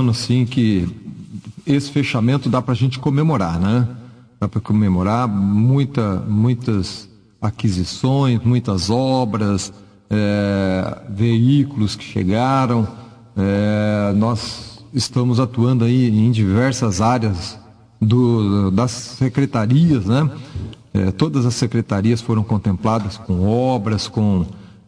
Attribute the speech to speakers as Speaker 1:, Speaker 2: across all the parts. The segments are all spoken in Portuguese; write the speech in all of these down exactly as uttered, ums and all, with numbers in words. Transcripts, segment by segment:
Speaker 1: ano assim que esse fechamento dá para a gente comemorar, né? Dá para comemorar muita, muitas aquisições, muitas obras, é, veículos que chegaram. É, nós estamos atuando aí em diversas áreas do, das secretarias, né? É, todas as secretarias foram contempladas com obras, com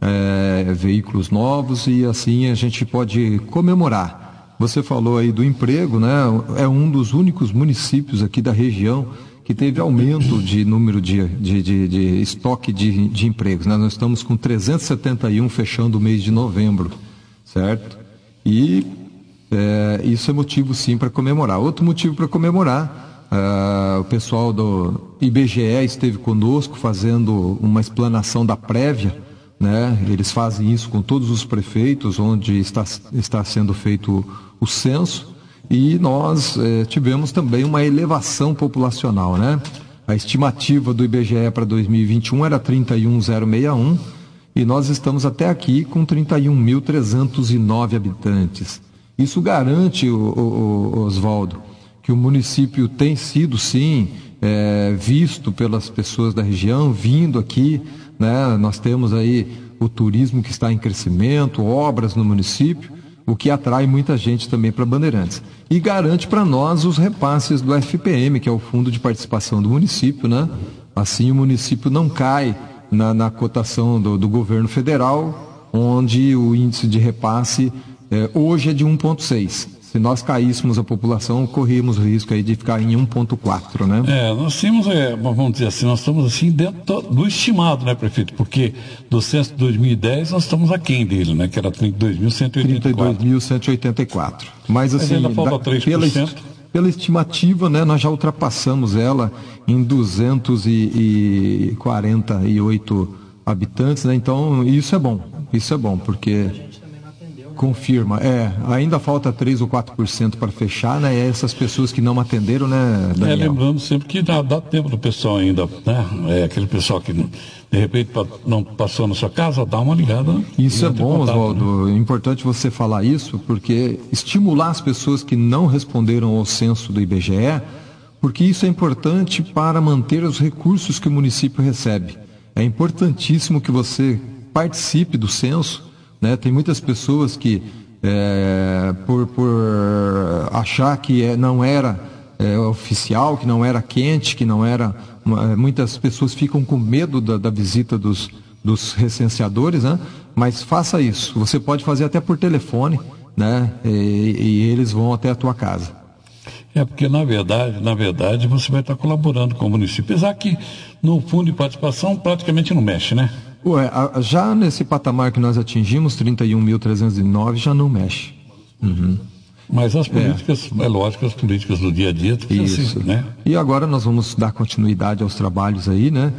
Speaker 1: é, veículos novos, e assim a gente pode comemorar. Você falou aí do emprego, né? É um dos únicos municípios aqui da região que teve aumento de número de, de, de, de estoque de, de empregos, né? Nós estamos com trezentos e setenta e um fechando o mês de novembro, certo? E é, isso é motivo sim para comemorar. Outro motivo para comemorar, uh, o pessoal do I B G E esteve conosco fazendo uma explanação da prévia, né? Eles fazem isso com todos os prefeitos onde está, está sendo feito o censo. E nós eh, tivemos também uma elevação populacional, né? A estimativa do I B G E para dois mil e vinte e um era trinta e um mil sessenta e um e nós estamos até aqui com trinta e um mil trezentos e nove habitantes. Isso garante, o, o, o Oswaldo, que o município tem sido, sim, eh, visto pelas pessoas da região, vindo aqui, né? Nós temos aí o turismo que está em crescimento, obras no município, o que atrai muita gente também para Bandeirantes. E garante para nós os repasses do F P M, que é o Fundo de Participação do Município, né? Assim o município não cai na, na cotação do, do governo federal, onde o índice de repasse eh, hoje é de um vírgula seis. Se nós caíssemos a população, corríamos o risco aí de ficar em um vírgula quatro, né?
Speaker 2: É, nós temos, é, vamos dizer assim, nós estamos assim dentro do estimado, né, prefeito? Porque do censo de dois mil e dez nós estamos aquém dele, né? Que era trinta e dois mil cento e oitenta e quatro.
Speaker 1: trinta e dois mil cento e oitenta e quatro. Mas assim,
Speaker 2: Mas ainda falta três por cento.
Speaker 1: Pela, pela estimativa, né, nós já ultrapassamos ela em duzentos e quarenta e oito habitantes, né? Então isso é bom, isso é bom, porque confirma, é, ainda falta três ou quatro por cento para fechar, né? E essas pessoas que não atenderam, né, Daniel?
Speaker 2: É, lembrando sempre que dá, dá tempo do pessoal ainda, né? É, aquele pessoal que de repente não passou na sua casa, dá uma ligada.
Speaker 1: Isso é bom,
Speaker 2: contato,
Speaker 1: Oswaldo.
Speaker 2: né?
Speaker 1: É importante você falar isso, porque estimular as pessoas que não responderam ao censo do I B G E, porque isso é importante para manter os recursos que o município recebe. É importantíssimo que você participe do censo, né? Tem muitas pessoas que, é, por, por achar que é, não era é, oficial, que não era quente, que não era... Muitas pessoas ficam com medo da, da visita dos, dos recenseadores, né? Mas faça isso. Você pode fazer até por telefone, né? E, e eles vão até a tua casa.
Speaker 2: É porque, na verdade, na verdade, você vai estar colaborando com o município. Apesar que no fundo de participação praticamente não mexe, né?
Speaker 1: Ué, já nesse patamar que nós atingimos, trinta e um mil trezentos e nove, já não mexe. Uhum.
Speaker 2: Mas as políticas, é. é lógico, as políticas do dia a dia,
Speaker 1: isso,
Speaker 2: assim, né?
Speaker 1: E agora nós vamos dar continuidade aos trabalhos aí, né?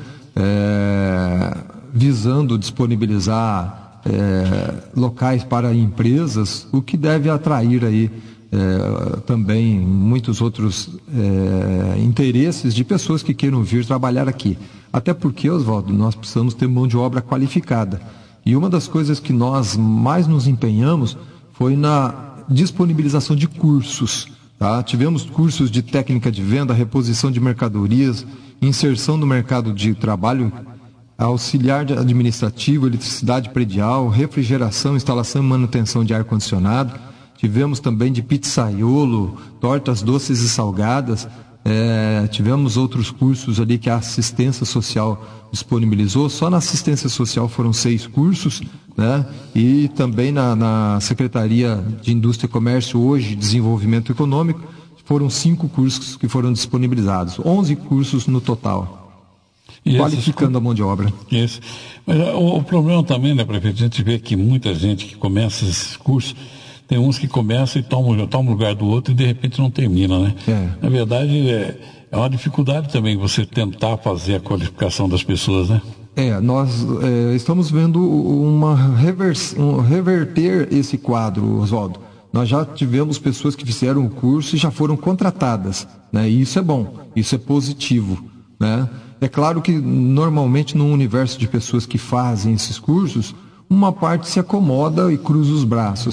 Speaker 1: É, visando disponibilizar é, locais para empresas, o que deve atrair aí é, também muitos outros é, interesses de pessoas que queiram vir trabalhar aqui. Até porque, Oswaldo, nós precisamos ter mão de obra qualificada. E uma das coisas que nós mais nos empenhamos foi na disponibilização de cursos. Tá? Tivemos cursos de técnica de venda, reposição de mercadorias, inserção no mercado de trabalho, auxiliar administrativo, eletricidade predial, refrigeração, instalação e manutenção de ar-condicionado. Tivemos também de pizzaiolo, tortas doces e salgadas. É, tivemos outros cursos ali que a assistência social disponibilizou. Só na assistência social foram seis cursos, né? E também na, na Secretaria de Indústria e Comércio, hoje, Desenvolvimento Econômico, foram cinco cursos que foram disponibilizados. onze cursos no total, e qualificando esses... a mão de obra.
Speaker 2: Isso. Mas o, o problema também, né, prefeito, a gente vê que muita gente que começa esses cursos, tem uns que começam e tomam, tomam o lugar do outro e de repente não termina, né? É. Na verdade, é, é uma dificuldade também você tentar fazer a qualificação das pessoas, né?
Speaker 1: É, nós é, estamos vendo uma revers, um, reverter esse quadro, Oswaldo. Nós já tivemos pessoas que fizeram o curso e já foram contratadas, né? E isso é bom, isso é positivo, né? É claro que normalmente no universo de pessoas que fazem esses cursos, uma parte se acomoda e cruza os braços.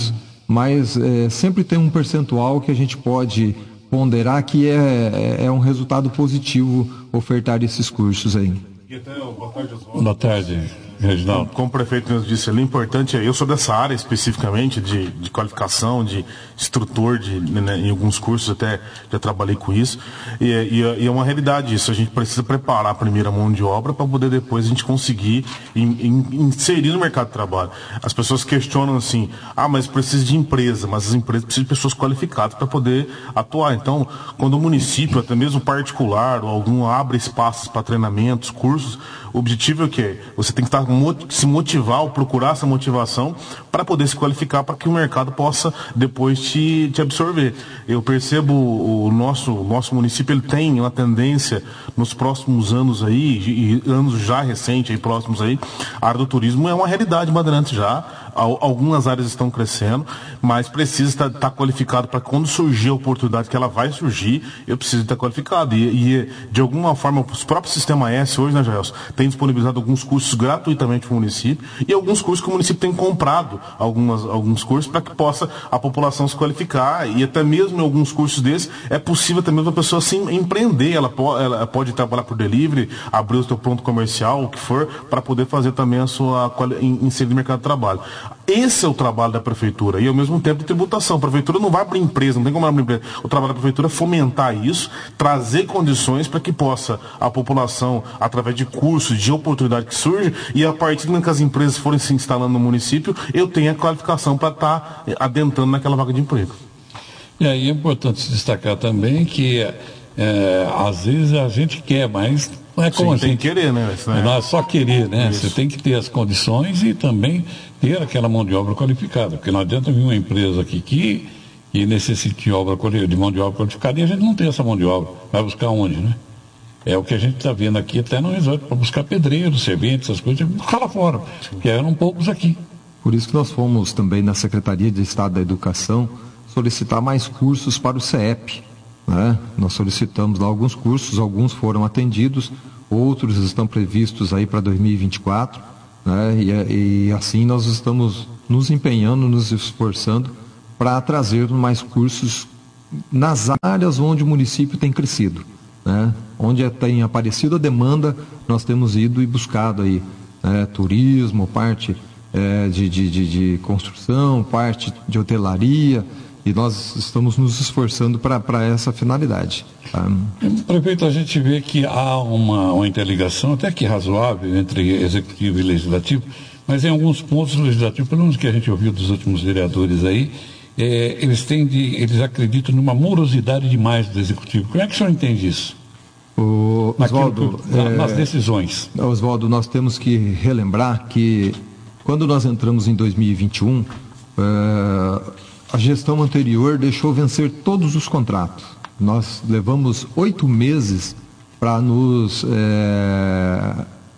Speaker 1: mas é, sempre tem um percentual que a gente pode ponderar que é, é um resultado positivo ofertar esses cursos aí.
Speaker 2: E até, boa tarde, Oswaldo. Boa tarde, Reginaldo.
Speaker 3: Como, como o prefeito nos disse ali, importante é, eu sou dessa área especificamente de, de qualificação, de instrutor, de, né, em alguns cursos até já trabalhei com isso, e, e, e é uma realidade isso, a gente precisa preparar a primeira mão de obra para poder depois a gente conseguir in, in, inserir no mercado de trabalho. As pessoas questionam assim, ah, mas precisa de empresa, mas as empresas precisam de pessoas qualificadas para poder atuar. Então, quando o município, até mesmo particular, ou algum abre espaços para treinamentos, cursos, o objetivo é o quê? Você tem que estar, se motivar ou procurar essa motivação para poder se qualificar para que o mercado possa depois te, te absorver. Eu percebo o nosso, nosso município, ele tem uma tendência nos próximos anos aí, e anos já recentes, aí, próximos aí, a área do turismo é uma realidade Bandeirantes já. Algumas áreas estão crescendo, mas precisa estar, estar qualificado para quando surgir a oportunidade, que ela vai surgir, eu preciso estar qualificado. E, e de alguma forma, os próprios Sistema S hoje, né, Jaelson, tem disponibilizado alguns cursos gratuitamente para o município e alguns cursos que o município tem comprado, algumas, alguns cursos, para que possa a população se qualificar. E até mesmo em alguns cursos desses, é possível também a pessoa se empreender, ela pode, ela pode trabalhar por delivery, abrir o seu ponto comercial, o que for, para poder fazer também a sua inserir no mercado de trabalho. Esse é o trabalho da prefeitura e ao mesmo tempo de tributação. A prefeitura não vai abrir empresa, não tem como abrir empresa. O trabalho da prefeitura é fomentar isso, trazer condições para que possa a população, através de cursos, de oportunidade que surge, e a partir do momento que as empresas forem se instalando no município, eu tenho a qualificação para estar adentrando naquela vaga de emprego.
Speaker 2: E aí é importante se destacar também que é, às vezes a gente quer, mas não é como
Speaker 3: Sim,
Speaker 2: assim.
Speaker 3: Tem que querer, né?
Speaker 2: Não é só querer, né? Isso. Você tem que ter as condições e também ter aquela mão de obra qualificada, porque não adianta vir uma empresa aqui que, que necessite de, obra, de mão de obra qualificada e a gente não tem essa mão de obra. Vai buscar onde, né? É o que a gente está vendo aqui até no resort, para buscar pedreiros, serventes, essas coisas, buscar lá fora, porque eram poucos aqui.
Speaker 1: Por isso que nós fomos também na Secretaria de Estado da Educação solicitar mais cursos para o C E P. Né? Nós solicitamos lá alguns cursos, alguns foram atendidos, outros estão previstos aí para dois mil e vinte e quatro, né? e, e assim nós estamos nos empenhando, nos esforçando para trazer mais cursos nas áreas onde o município tem crescido, né? Onde tem aparecido a demanda, nós temos ido e buscado aí, né? Turismo, parte é, de, de, de, de construção, parte de hotelaria, e nós estamos nos esforçando para essa finalidade. Tá?
Speaker 2: Prefeito, a gente vê que há uma, uma interligação até que razoável entre executivo e legislativo, mas em alguns pontos o legislativo, pelo menos que a gente ouviu dos últimos vereadores aí, é, eles, têm de, eles acreditam numa morosidade demais do executivo. Como é que o senhor entende isso?
Speaker 1: O Oswaldo,
Speaker 2: que, na, nas decisões.
Speaker 1: É, Oswaldo, nós temos que relembrar que quando nós entramos em dois mil e vinte e um, é, a gestão anterior deixou vencer todos os contratos. Nós levamos oito meses para nos é,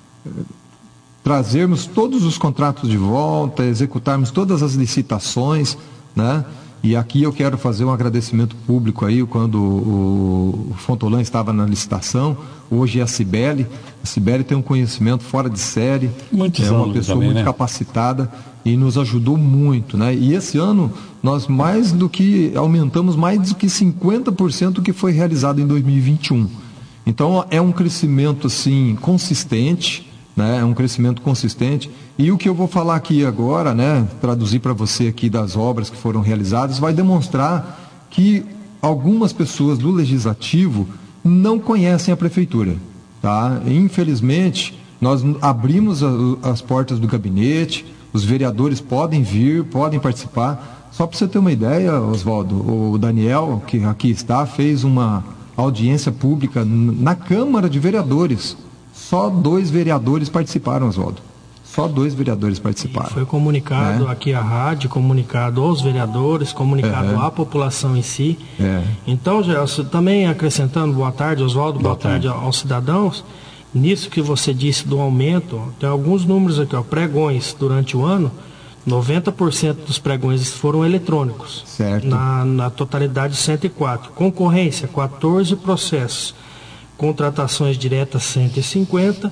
Speaker 1: trazermos todos os contratos de volta, executarmos todas as licitações, né? E aqui eu quero fazer um agradecimento público aí, quando o, o Fontolan estava na licitação, hoje é a Cibele. A Cibele tem um conhecimento fora de série,
Speaker 2: Muitos
Speaker 1: é uma
Speaker 2: anos
Speaker 1: pessoa
Speaker 2: também,
Speaker 1: muito
Speaker 2: né?
Speaker 1: capacitada e nos ajudou muito, né? E esse ano nós mais do que aumentamos mais do que cinquenta por cento do que foi realizado em dois mil e vinte e um. Então é um crescimento assim consistente, né? É um crescimento consistente. E o que eu vou falar aqui agora, né, traduzir para você aqui das obras que foram realizadas, vai demonstrar que algumas pessoas do Legislativo não conhecem a Prefeitura. Tá? Infelizmente, nós abrimos a, as portas do gabinete, os vereadores podem vir, podem participar. Só para você ter uma ideia, Oswaldo, o Daniel, que aqui está, fez uma audiência pública na Câmara de Vereadores. Só dois vereadores participaram, Oswaldo. Só dois vereadores participaram.
Speaker 4: E foi comunicado
Speaker 1: é.
Speaker 4: aqui à rádio, comunicado aos vereadores, comunicado é. à população em si.
Speaker 1: É.
Speaker 4: Então, Gelson, também acrescentando, boa tarde, Oswaldo, boa, boa tarde. tarde aos cidadãos. Nisso que você disse do aumento, tem alguns números aqui, ó, pregões durante o ano, noventa por cento dos pregões foram eletrônicos.
Speaker 1: Certo.
Speaker 4: Na, na totalidade cento e quatro. Concorrência, quatorze processos. Contratações diretas, cento e cinquenta.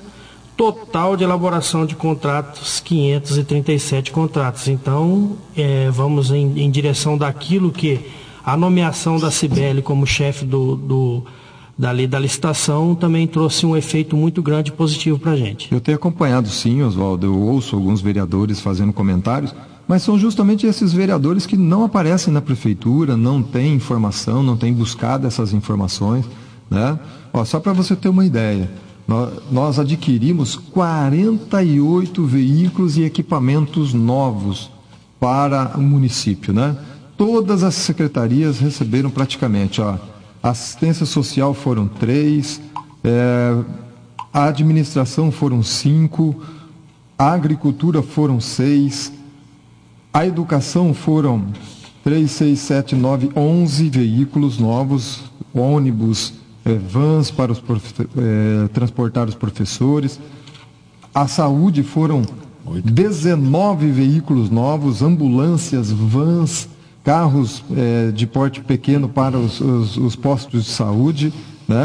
Speaker 4: Total de elaboração de contratos, quinhentos e trinta e sete contratos. Então, é, vamos em, em direção daquilo que a nomeação da Cibele como chefe do, do, da lei da licitação também trouxe um efeito muito grande e positivo para a gente.
Speaker 1: Eu tenho acompanhado sim, Oswaldo, eu ouço alguns vereadores fazendo comentários, mas são justamente esses vereadores que não aparecem na prefeitura, não têm informação, não têm buscado essas informações, né? Ó, só para você ter uma ideia, nós adquirimos quarenta e oito veículos e equipamentos novos para o município, né? Todas as secretarias receberam praticamente, ó, assistência social foram três, é, a administração foram cinco, a agricultura foram seis, a educação foram três, seis, sete, nove, onze veículos novos, ônibus, É, vans para os profe- é, transportar os professores. A saúde foram dezenove veículos novos, ambulâncias, vans, carros é, de porte pequeno para os, os, os postos de saúde, né?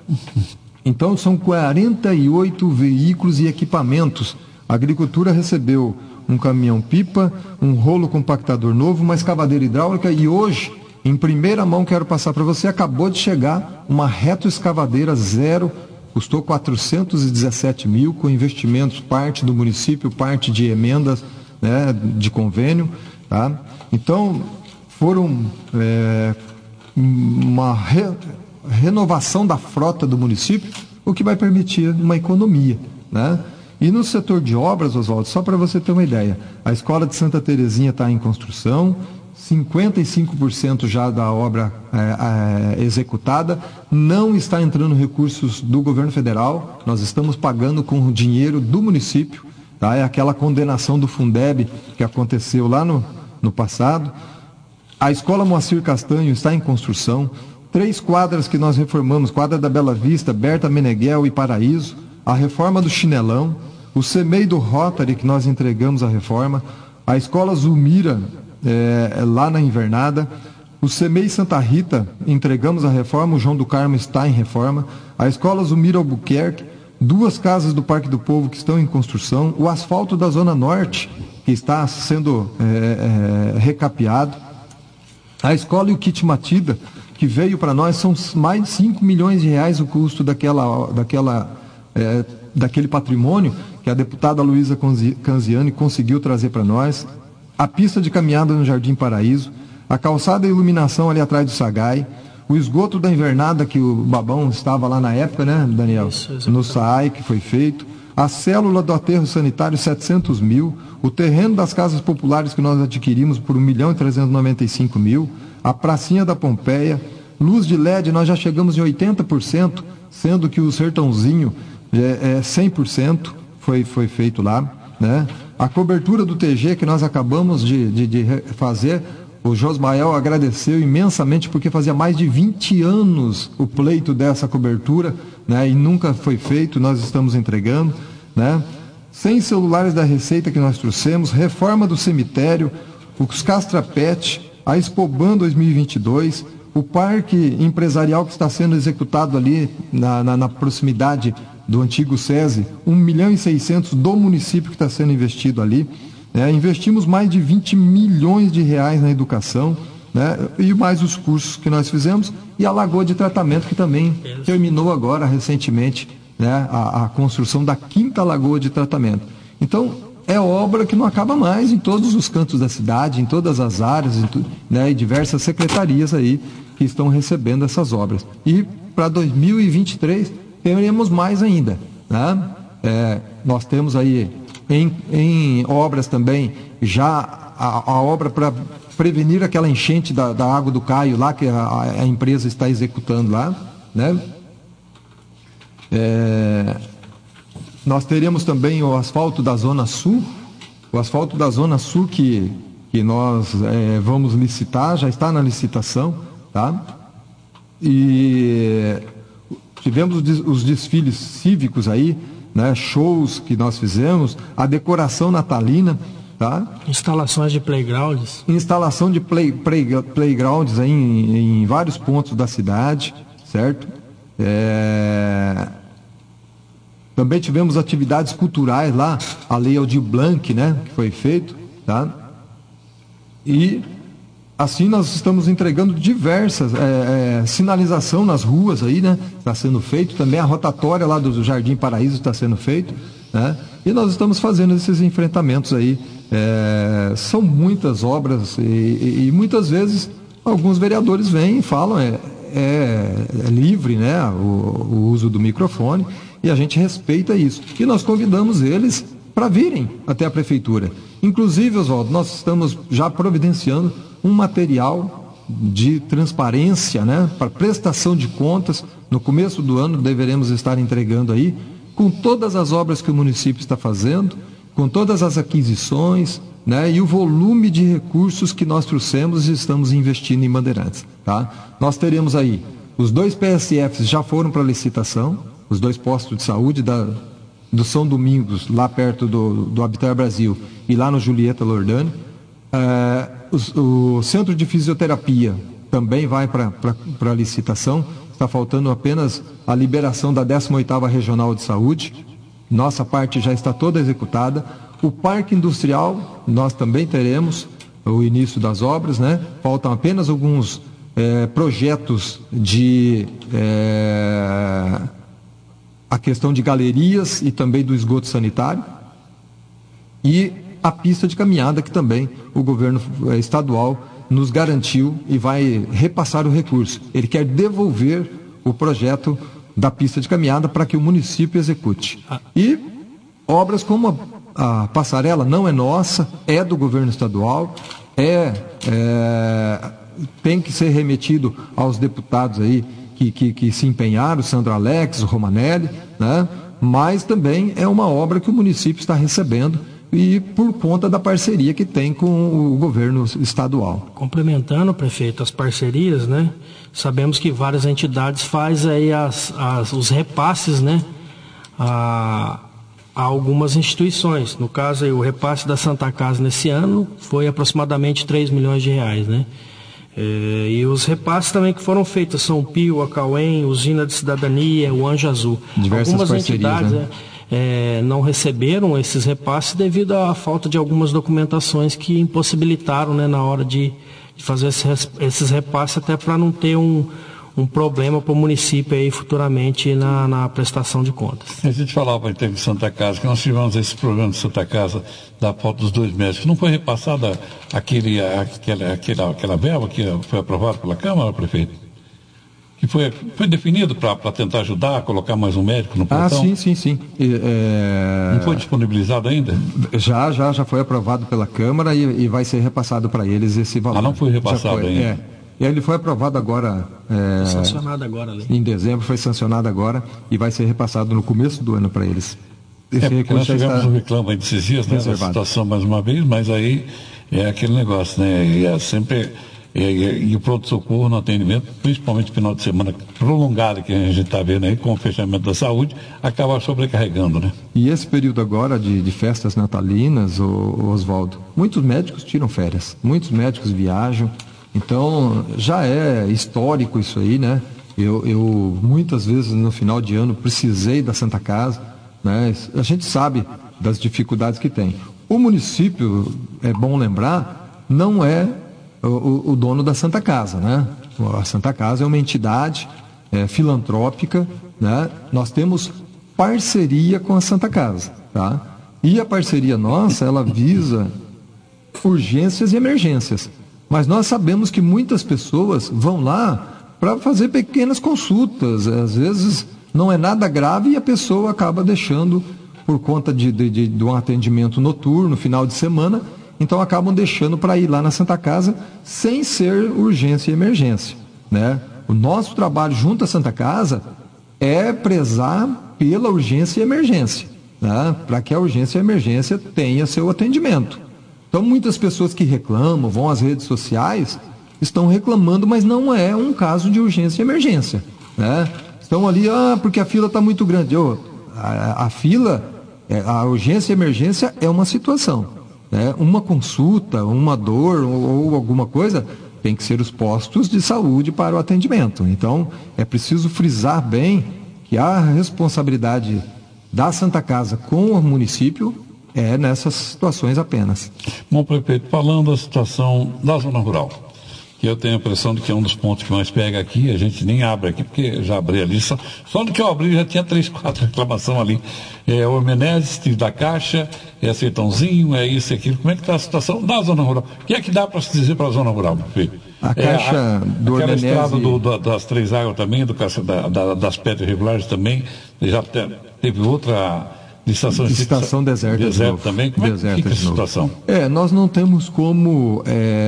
Speaker 1: Então são quarenta e oito veículos e equipamentos. A agricultura recebeu um caminhão-pipa, um rolo compactador novo, uma escavadeira hidráulica e hoje, em primeira mão, quero passar para você, acabou de chegar uma retroescavadeira zero, custou quatrocentos e dezessete mil, com investimentos, parte do município, parte de emendas, né, de convênio, tá? Então, foram é, uma re, renovação da frota do município, o que vai permitir uma economia, né? E no setor de obras, Oswaldo, só para você ter uma ideia, a Escola de Santa Terezinha está em construção, cinquenta e cinco por cento já da obra é, é, executada, não está entrando recursos do governo federal, nós estamos pagando com o dinheiro do município, tá? É aquela condenação do Fundeb que aconteceu lá no, no passado. A Escola Moacir Castanho está em construção, três quadras que nós reformamos, quadra da Bela Vista, Berta Meneghel e Paraíso, a reforma do Chinelão, o C M E I do Rotary que nós entregamos a reforma, a Escola Zulmira, É, lá na Invernada, o C M E I Santa Rita, entregamos a reforma, o João do Carmo está em reforma, a Escola Zulmira Albuquerque, duas casas do Parque do Povo que estão em construção, o asfalto da Zona Norte, que está sendo é, é, recapeado, a escola e o kit Matida, que veio para nós, são mais de cinco milhões de reais o custo daquela, daquela, é, daquele patrimônio que a deputada Luísa Canziani conseguiu trazer para nós. A pista de caminhada no Jardim Paraíso, a calçada e iluminação ali atrás do Sagai, o esgoto da Invernada, que o Babão estava lá na época, né, Daniel? Isso, no S A I, que foi feito, a célula do aterro sanitário, setecentos mil, o terreno das casas populares que nós adquirimos por um milhão e trezentos e noventa e cinco mil, a pracinha da Pompeia, luz de L E D, nós já chegamos em oitenta por cento, sendo que o Sertãozinho é, é cem por cento, foi, foi feito lá, né? A cobertura do T G que nós acabamos de, de, de fazer, o Josmael agradeceu imensamente porque fazia mais de vinte anos o pleito dessa cobertura, né, e nunca foi feito, nós estamos entregando, né? cem celulares da Receita que nós trouxemos, reforma do cemitério, os Castrapet, a Expoban dois mil e vinte e dois, o parque empresarial que está sendo executado ali na, na, na proximidade do antigo SESI, um milhão e seiscentos do município que está sendo investido ali, né? Investimos mais de vinte milhões de reais na educação, né? E mais os cursos que nós fizemos, e a Lagoa de Tratamento que também terminou agora recentemente, né? a, a construção da quinta Lagoa de Tratamento. Então, é obra que não acaba mais em todos os cantos da cidade, em todas as áreas, em tu, né? E diversas secretarias aí que estão recebendo essas obras. E para dois mil e vinte e três teremos mais ainda, né? É, nós temos aí em, em obras também já a, a obra para prevenir aquela enchente da, da água do Caio lá que a, a empresa está executando lá, né? É, nós teremos também o asfalto da Zona Sul, o asfalto da Zona Sul que, que nós é, vamos licitar, já está na licitação, tá? E tivemos os desfiles cívicos aí, né, shows que nós fizemos, a decoração natalina, tá?
Speaker 4: Instalações de playgrounds.
Speaker 1: Instalação de play, play, playgrounds aí em, em vários pontos da cidade, certo? É... Também tivemos atividades culturais lá, a Lei Aldir Blanc, né, que foi feito, tá? E assim nós estamos entregando diversas é, é, sinalização nas ruas aí, né? Está sendo feito também, a rotatória lá do Jardim Paraíso está sendo feito, né? E nós estamos fazendo esses enfrentamentos aí. É, são muitas obras e, e, e muitas vezes alguns vereadores vêm e falam, é, é, é livre, né, o, o uso do microfone, e a gente respeita isso. E nós convidamos eles para virem até a prefeitura. Inclusive, Oswaldo, nós estamos já providenciando um material de transparência, né, para prestação de contas. No começo do ano deveremos estar entregando aí, com todas as obras que o município está fazendo, com todas as aquisições, né, e o volume de recursos que nós trouxemos e estamos investindo em Bandeirantes. Tá? Nós teremos aí, os dois P S Fs já foram para licitação, os dois postos de saúde da, do São Domingos, lá perto do, do Habitat Brasil, e lá no Julieta Lordani. É, o, o Centro de Fisioterapia também vai para a licitação, está faltando apenas a liberação da décima oitava Regional de Saúde. Nossa parte já está toda executada. O Parque Industrial, nós também teremos o início das obras, né? Faltam apenas alguns é, projetos de é, a questão de galerias e também do esgoto sanitário. E a pista de caminhada, que também o governo estadual nos garantiu e vai repassar o recurso. Ele quer devolver o projeto da pista de caminhada para que o município execute. E obras como a, a passarela não é nossa, é do governo estadual, é, é, tem que ser remetido aos deputados aí que, que, que se empenharam, Sandro Alex, Romanelli, né? Mas também é uma obra que o município está recebendo e por conta da parceria que tem com o governo estadual.
Speaker 4: Complementando, prefeito, as parcerias, né? Sabemos que várias entidades fazem aí as, as, os repasses, né? A, a algumas instituições. No caso, aí, o repasse da Santa Casa nesse ano foi aproximadamente três milhões de reais, né? É, e os repasses também que foram feitos, São Pio, a Cauém, Usina de Cidadania, o Anjo Azul.
Speaker 1: Diversas
Speaker 4: algumas
Speaker 1: parcerias,
Speaker 4: entidades,
Speaker 1: né?
Speaker 4: É, não receberam esses repasses devido à falta de algumas documentações que impossibilitaram, né, na hora de, de fazer esses, esses repasses, até para não ter um, um problema para o município aí futuramente na, na prestação de contas.
Speaker 2: A gente falava em Santa Casa, que nós tivemos esse problema de Santa Casa, da falta dos dois médicos. Não foi repassada aquele, aquela, aquela, aquela verba que foi aprovada pela Câmara, prefeito? Que foi, foi definido para tentar ajudar a colocar mais um médico no plantão?
Speaker 1: Ah, sim, sim, sim. É...
Speaker 2: Não foi disponibilizado ainda?
Speaker 1: Já, já, já foi aprovado pela Câmara e, e vai ser repassado para eles esse valor.
Speaker 2: Ah, não foi repassado
Speaker 1: foi,
Speaker 2: ainda?
Speaker 1: É. E ele foi aprovado agora... É...
Speaker 4: Foi sancionado agora, ali.
Speaker 1: Em dezembro, foi sancionado agora e vai ser repassado no começo do ano para eles.
Speaker 2: Esse é, porque nós tivemos está... um reclamo aí desses dias, né, da situação mais uma vez, mas aí é aquele negócio, né? E é sempre... E, e, e o pronto-socorro no atendimento, principalmente no final de semana prolongado que a gente está vendo aí, com o fechamento da saúde, acaba sobrecarregando, né?
Speaker 1: E esse período agora de, de festas natalinas, o Oswaldo, muitos médicos tiram férias, muitos médicos viajam, então já é histórico isso aí, né? Eu, eu muitas vezes no final de ano precisei da Santa Casa, né? A gente sabe das dificuldades que tem. O município, é bom lembrar, não é O, o dono da Santa Casa, né? A Santa Casa é uma entidade é, filantrópica, né? Nós temos parceria com a Santa Casa, tá? E a parceria nossa, ela visa urgências e emergências. Mas nós sabemos que muitas pessoas vão lá para fazer pequenas consultas, às vezes não é nada grave e a pessoa acaba deixando por conta de, de, de, de um atendimento noturno, final de semana. Então acabam deixando para ir lá na Santa Casa sem ser urgência e emergência, né? O nosso trabalho junto à Santa Casa é prezar pela urgência e emergência, né? Para que a urgência e a emergência tenha seu atendimento. Então muitas pessoas que reclamam, vão às redes sociais, estão reclamando, mas não é um caso de urgência e emergência, né? Estão ali, ah, porque a fila está muito grande. Oh, a, a fila, a urgência e a emergência é uma situação. É, uma consulta, uma dor ou, ou alguma coisa, tem que ser os postos de saúde para o atendimento. Então, é preciso frisar bem que a responsabilidade da Santa Casa com o município é nessas situações apenas.
Speaker 2: Bom, prefeito, falando da situação da zona rural, que eu tenho a impressão de que é um dos pontos que mais pega aqui, a gente nem abre aqui, porque já abri ali, só, só do que eu abri já tinha três, quatro reclamações ali. É o Menezes da Caixa, é Sertãozinho, é isso e aquilo. Como é que está a situação da zona rural? O que é que dá para se dizer para a zona rural, prefeito?
Speaker 1: A Caixa é, a, do
Speaker 2: aquela
Speaker 1: Menezes...
Speaker 2: estrada do, do, das Três Águas também, do, da, da, das pedras regulares também, já teve outra... Licitação,
Speaker 1: licitação deserta,
Speaker 2: deserto de também, como
Speaker 1: deserta
Speaker 2: é que fica a
Speaker 1: de
Speaker 2: situação?
Speaker 1: É, nós não temos como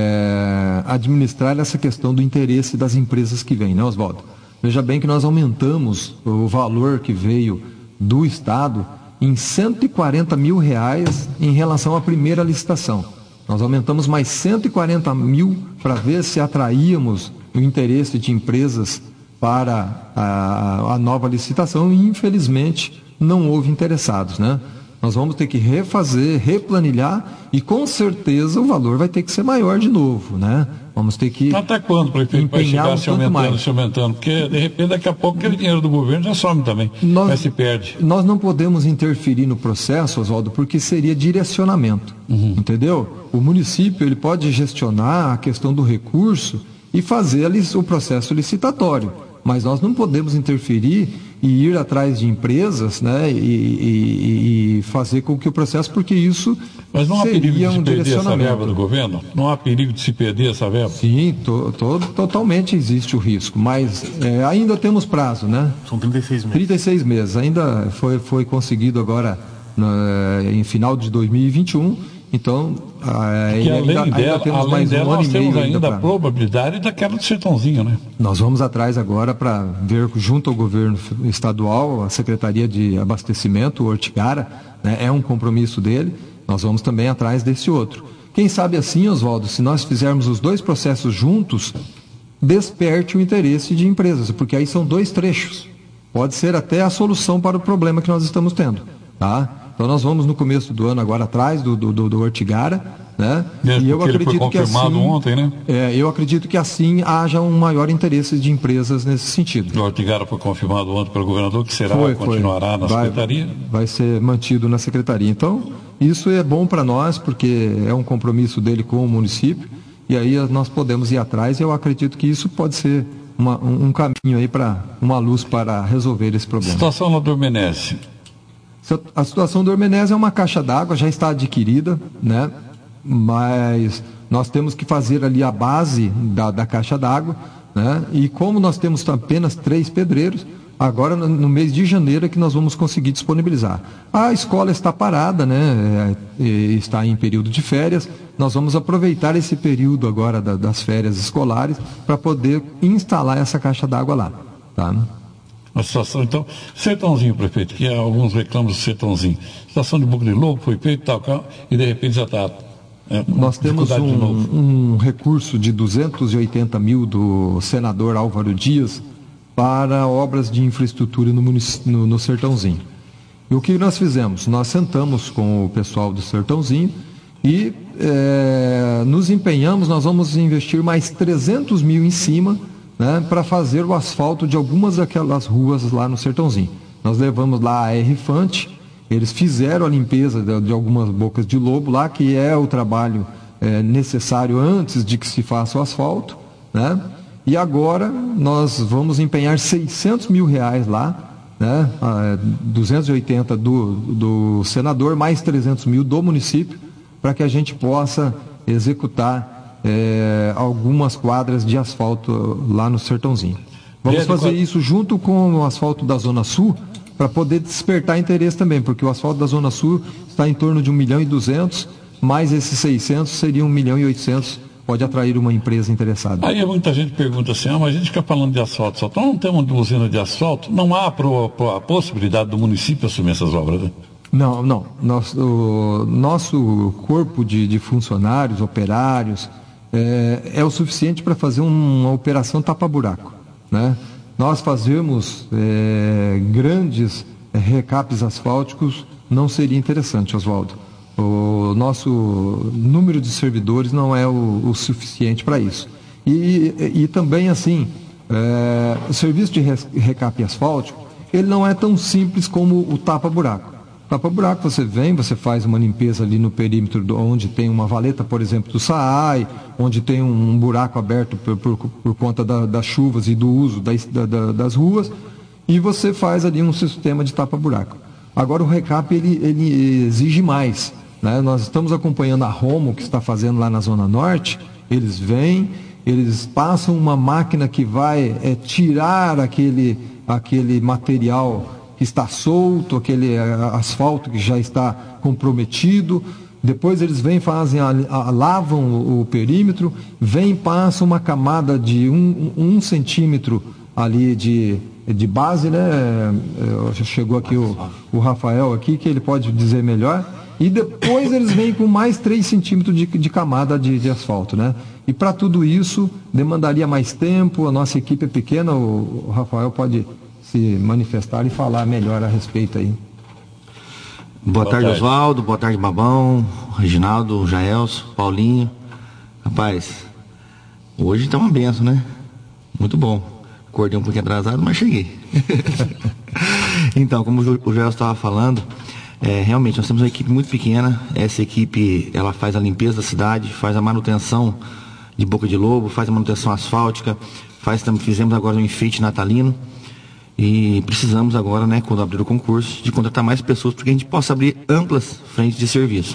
Speaker 1: é, administrar essa questão do interesse das empresas que vêm, né, Oswaldo? Veja bem que nós aumentamos o valor que veio do Estado em cento e quarenta mil reais em relação à primeira licitação. Nós aumentamos mais cento e quarenta mil para ver se atraíamos o interesse de empresas para a, a nova licitação e, infelizmente, não houve interessados, né? Nós vamos ter que refazer, replanilhar e com certeza o valor vai ter que ser maior de novo, né? Vamos ter que
Speaker 2: até quando, prefeito, vai chegar se aumentando, mais. se aumentando? Porque de repente daqui a pouco aquele dinheiro do governo já some também, nós, vai se perde.
Speaker 1: Nós não podemos interferir no processo, Oswaldo, porque seria direcionamento, uhum. entendeu? O município ele pode gestionar a questão do recurso e fazer o processo licitatório, mas nós não podemos interferir e ir atrás de empresas, né, e, e, e fazer com que o processo, porque isso
Speaker 2: Mas não há
Speaker 1: seria
Speaker 2: perigo de se
Speaker 1: um
Speaker 2: perder essa
Speaker 1: direcionamento.
Speaker 2: verba do governo? Não há perigo de se perder essa verba?
Speaker 1: Sim, to, to, totalmente existe o risco, mas é, ainda temos prazo, né?
Speaker 3: São trinta e seis meses.
Speaker 1: trinta e seis meses, ainda foi, foi conseguido agora na, em final de dois mil e vinte e um, então
Speaker 2: ah, além ainda, dela, ainda temos além mais dela, um ano nós e meio temos ainda, ainda pra... a probabilidade daquela do Sertãozinho, né?
Speaker 1: Nós vamos atrás agora para ver junto ao governo estadual, a Secretaria de Abastecimento, o Ortigara, né, é um compromisso dele, nós vamos também atrás desse outro. Quem sabe assim, Oswaldo, se nós fizermos os dois processos juntos, desperte o interesse de empresas, porque aí são dois trechos. Pode ser até a solução para o problema que nós estamos tendo, tá? Então nós vamos no começo do ano agora atrás do, do, do Ortigara, né?
Speaker 2: Mesmo e eu acredito ele foi confirmado
Speaker 1: que assim,
Speaker 2: ontem, né?
Speaker 1: É, eu acredito que assim haja um maior interesse de empresas nesse sentido.
Speaker 2: O Ortigara foi confirmado ontem pelo governador, que será, foi, continuará foi. na
Speaker 1: vai,
Speaker 2: secretaria?
Speaker 1: Vai ser mantido na secretaria. Então, isso é bom para nós, porque é um compromisso dele com o município, e aí nós podemos ir atrás, e eu acredito que isso pode ser uma, um, um caminho aí para uma luz para resolver esse problema.
Speaker 2: Situação lá do Menezes.
Speaker 1: A situação do Hermenés é uma caixa d'água, já está adquirida, né? Mas nós temos que fazer ali a base da, da caixa d'água, né? E como nós temos apenas três pedreiros, agora no, no mês de janeiro é que nós vamos conseguir disponibilizar. A escola está parada, né? É, está em período de férias, nós vamos aproveitar esse período agora da, das férias escolares para poder instalar essa caixa d'água lá, tá?
Speaker 2: A situação, então, Sertãozinho, prefeito, que alguns reclamam do Sertãozinho. A situação de Boca de Lobo foi feita, tal, tal, e de repente já está. É,
Speaker 1: Nós temos um, um recurso de duzentos e oitenta mil do senador Álvaro Dias para obras de infraestrutura no, no, no Sertãozinho. E o que nós fizemos? Nós sentamos com o pessoal do Sertãozinho e é, nos empenhamos, nós vamos investir mais trezentos mil em cima, né, para fazer o asfalto de algumas daquelas ruas lá no Sertãozinho. Nós levamos lá a R-Fante, eles fizeram a limpeza de, de algumas bocas de lobo lá, que é o trabalho é, necessário antes de que se faça o asfalto, né? E agora nós vamos empenhar seiscentos mil reais lá, né, duzentos e oitenta do, do senador, mais trezentos mil do município, para que a gente possa executar É, algumas quadras de asfalto lá no Sertãozinho. Vamos fazer isso junto com o asfalto da Zona Sul, para poder despertar interesse também, porque o asfalto da Zona Sul está em torno de um milhão e duzentos, mais esses seiscentos seriam um milhão e oitocentos, pode atrair uma empresa interessada.
Speaker 2: Aí muita gente pergunta assim, ah, mas a gente fica falando de asfalto, só então não tem uma usina de asfalto, não há pro, pro, a possibilidade do município assumir essas obras, né?
Speaker 1: Não, não. Nosso, o nosso corpo de, de funcionários, operários, É, é o suficiente para fazer um, uma operação tapa-buraco, né? Nós fazermos é, grandes é, recapes asfálticos não seria interessante, Oswaldo. O nosso número de servidores não é o, o suficiente para isso. E, e, e também, assim, é, o serviço de recape asfáltico, ele não é tão simples como o tapa-buraco. Tapa-buraco, você vem, você faz uma limpeza ali no perímetro do, onde tem uma valeta, por exemplo, do S A I, onde tem um, um buraco aberto por, por, por conta da, das chuvas e do uso das, da, das ruas, e você faz ali um sistema de tapa-buraco. Agora o recap ele, ele exige mais, né? Nós estamos acompanhando a Romo, que está fazendo lá na Zona Norte. Eles vêm, eles passam uma máquina que vai é, tirar aquele, aquele material que está solto, aquele é, asfalto que já está comprometido. Depois eles vêm, fazem a, a, lavam o, o perímetro, vêm, passam uma camada de um, um centímetro ali de, de base, né? É, chegou aqui o, o Rafael aqui, que ele pode dizer melhor. E depois eles vêm com mais três centímetros de, de camada de, de asfalto, né? E para tudo isso demandaria mais tempo, a nossa equipe é pequena, o, o Rafael pode se manifestar e falar melhor a respeito aí.
Speaker 5: Boa, Boa tarde, tarde. Oswaldo, boa tarde, Babão, Reginaldo, Jaelson, Paulinho. Rapaz, hoje tá uma benção, né? Muito bom. Acordei um pouquinho atrasado, mas cheguei. Então, como o Jaelson estava falando, É, realmente, nós temos uma equipe muito pequena. Essa equipe, ela faz a limpeza da cidade, faz a manutenção de boca de lobo, faz a manutenção asfáltica, faz, fizemos agora um enfeite natalino e precisamos agora, né, quando abrir o concurso, de contratar mais pessoas para que a gente possa abrir amplas frentes de serviço.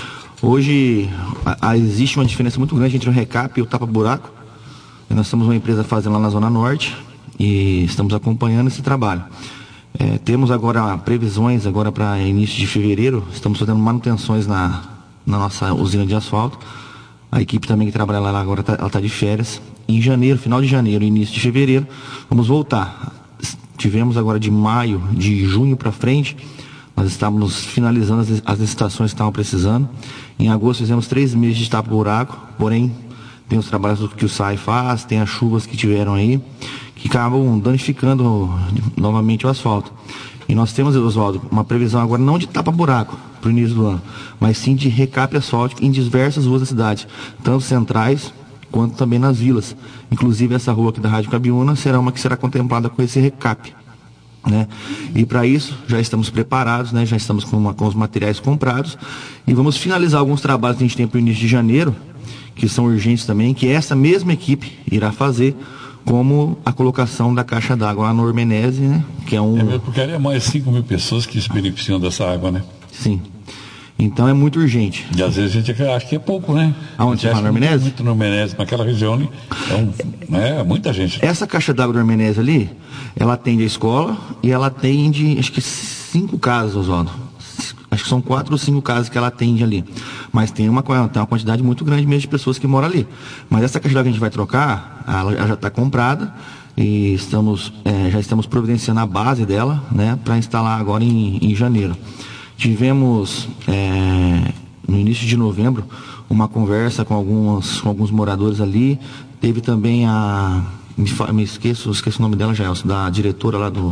Speaker 5: Hoje, a, a, existe uma diferença muito grande entre o recap e o tapa-buraco. Nós somos uma empresa fazendo lá na Zona Norte e estamos acompanhando esse trabalho. É, temos agora previsões agora para início de fevereiro. Estamos fazendo manutenções na, na nossa usina de asfalto. A equipe também que trabalha lá agora tá, ela está de férias. Em janeiro, final de janeiro, início de fevereiro, vamos voltar. Tivemos agora de maio, de junho para frente, nós estávamos finalizando as, as licitações que estavam precisando. Em agosto fizemos três meses de tapa-buraco, porém tem os trabalhos que o S A I faz, tem as chuvas que tiveram aí, que acabam danificando novamente o asfalto. E nós temos, Oswaldo, uma previsão agora não de tapa-buraco para o início do ano, mas sim de recap asfáltico em diversas ruas da cidade, tanto centrais quanto também nas vilas. Inclusive essa rua aqui da Rádio Cabiúna será uma que será contemplada com esse recap, né? E para isso já estamos preparados, né? Já estamos com, uma, com os materiais comprados e vamos finalizar alguns trabalhos que a gente tem para o início de janeiro, que são urgentes também, que essa mesma equipe irá fazer, como a colocação da caixa d'água lá no Ormenese, né? Que é um...
Speaker 2: É mesmo, porque é mais cinco mil pessoas que se beneficiam dessa água, né?
Speaker 5: Sim. Então é muito urgente.
Speaker 2: E às vezes a gente acha que é pouco, né?
Speaker 5: Aonde? Lá no Ormenese?
Speaker 2: Muito no Ormenese, naquela região, é um, né? Muita gente.
Speaker 5: Essa caixa d'água do Ormenese ali, ela atende a escola e ela atende, acho que cinco casas, Oswaldo. Acho que são quatro ou cinco casas que ela atende ali. Mas tem uma, tem uma quantidade muito grande mesmo de pessoas que moram ali. Mas essa caixa d'água que a gente vai trocar, ela já está comprada e estamos, é, já estamos providenciando a base dela, né, para instalar agora em, em janeiro. Tivemos, é, no início de novembro, uma conversa com alguns, com alguns moradores ali. Teve também a... Me, me esqueço, esqueço o nome dela, Jaelson, da diretora lá do...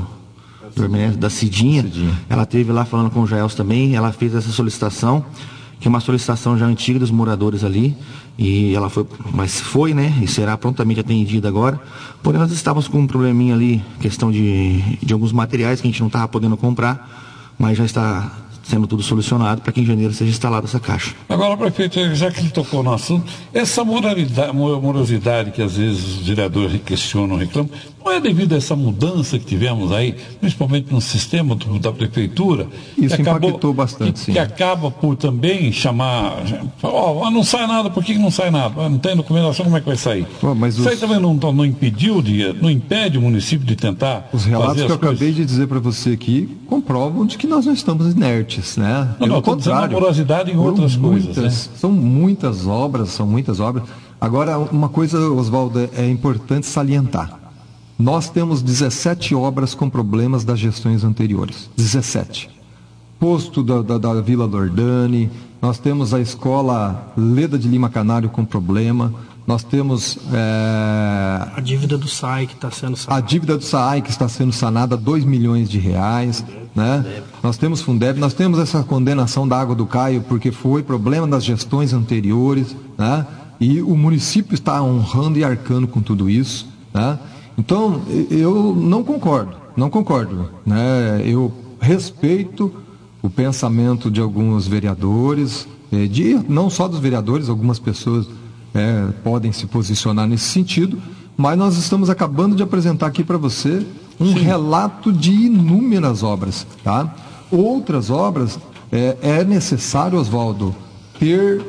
Speaker 5: da Cidinha. Cidinha, ela esteve lá falando com o Jaelson também, ela fez essa solicitação, que é uma solicitação já antiga dos moradores ali, e ela foi, mas foi, né, e será prontamente atendida agora. Porém, nós estávamos com um probleminha ali, questão de, de alguns materiais que a gente não estava podendo comprar, mas já está sendo tudo solucionado para que em janeiro seja instalada essa caixa.
Speaker 2: Agora, prefeito, já que ele tocou no assunto, essa moralidade, morosidade que às vezes os vereadores questionam, reclamam, não é devido a essa mudança que tivemos aí, principalmente no sistema do, da prefeitura?
Speaker 1: Isso
Speaker 2: que acabou,
Speaker 1: impactou bastante,
Speaker 2: que,
Speaker 1: sim.
Speaker 2: Que acaba por também chamar, ó, oh, não sai nada, por que não sai nada? Não tem documentação, como é que vai sair?
Speaker 1: Oh, mas
Speaker 2: Isso
Speaker 1: os...
Speaker 2: aí também não, não impediu, de, não impede o município de tentar
Speaker 1: Os relatos
Speaker 2: fazer
Speaker 1: que eu
Speaker 2: coisas...
Speaker 1: acabei de dizer para você aqui comprovam de que nós não estamos inertes, né?
Speaker 2: Não,
Speaker 1: Pelo
Speaker 2: não,
Speaker 1: contrário,
Speaker 2: a morosidade em outras
Speaker 1: muitas,
Speaker 2: coisas, né?
Speaker 1: São muitas obras, são muitas obras. Agora, uma coisa, Oswaldo, é importante salientar. Nós temos dezessete obras com problemas das gestões anteriores. dezessete. Posto da, da, da Vila Lordani, nós temos a escola Leda de Lima Canário com problema, nós temos... É...
Speaker 4: A dívida do S A I que está sendo sanada.
Speaker 1: A dívida do S A I que está sendo sanada, dois milhões de reais, né? Nós temos Fundeb, nós temos essa condenação da água do Caio, porque foi problema das gestões anteriores, né? E o município está honrando e arcando com tudo isso, né? Então, eu não concordo, não concordo, né? Eu respeito o pensamento de alguns vereadores, de, não só dos vereadores, algumas pessoas é, podem se posicionar nesse sentido, mas nós estamos acabando de apresentar aqui para você um Sim. relato de inúmeras obras, tá? Outras obras, é, é necessário, Oswaldo, ter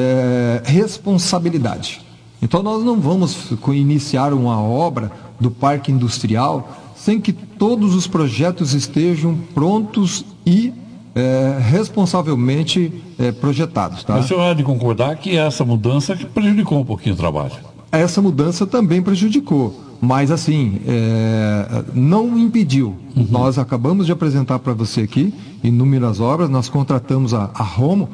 Speaker 1: é, responsabilidade. Então nós não vamos iniciar uma obra do Parque Industrial sem que todos os projetos estejam prontos e é, responsavelmente é, projetados. Tá?
Speaker 2: O senhor há de concordar que essa mudança prejudicou um pouquinho o trabalho?
Speaker 1: Essa mudança também prejudicou, mas assim, é, não impediu. Uhum. Nós acabamos de apresentar para você aqui inúmeras obras, nós contratamos a, a Romo,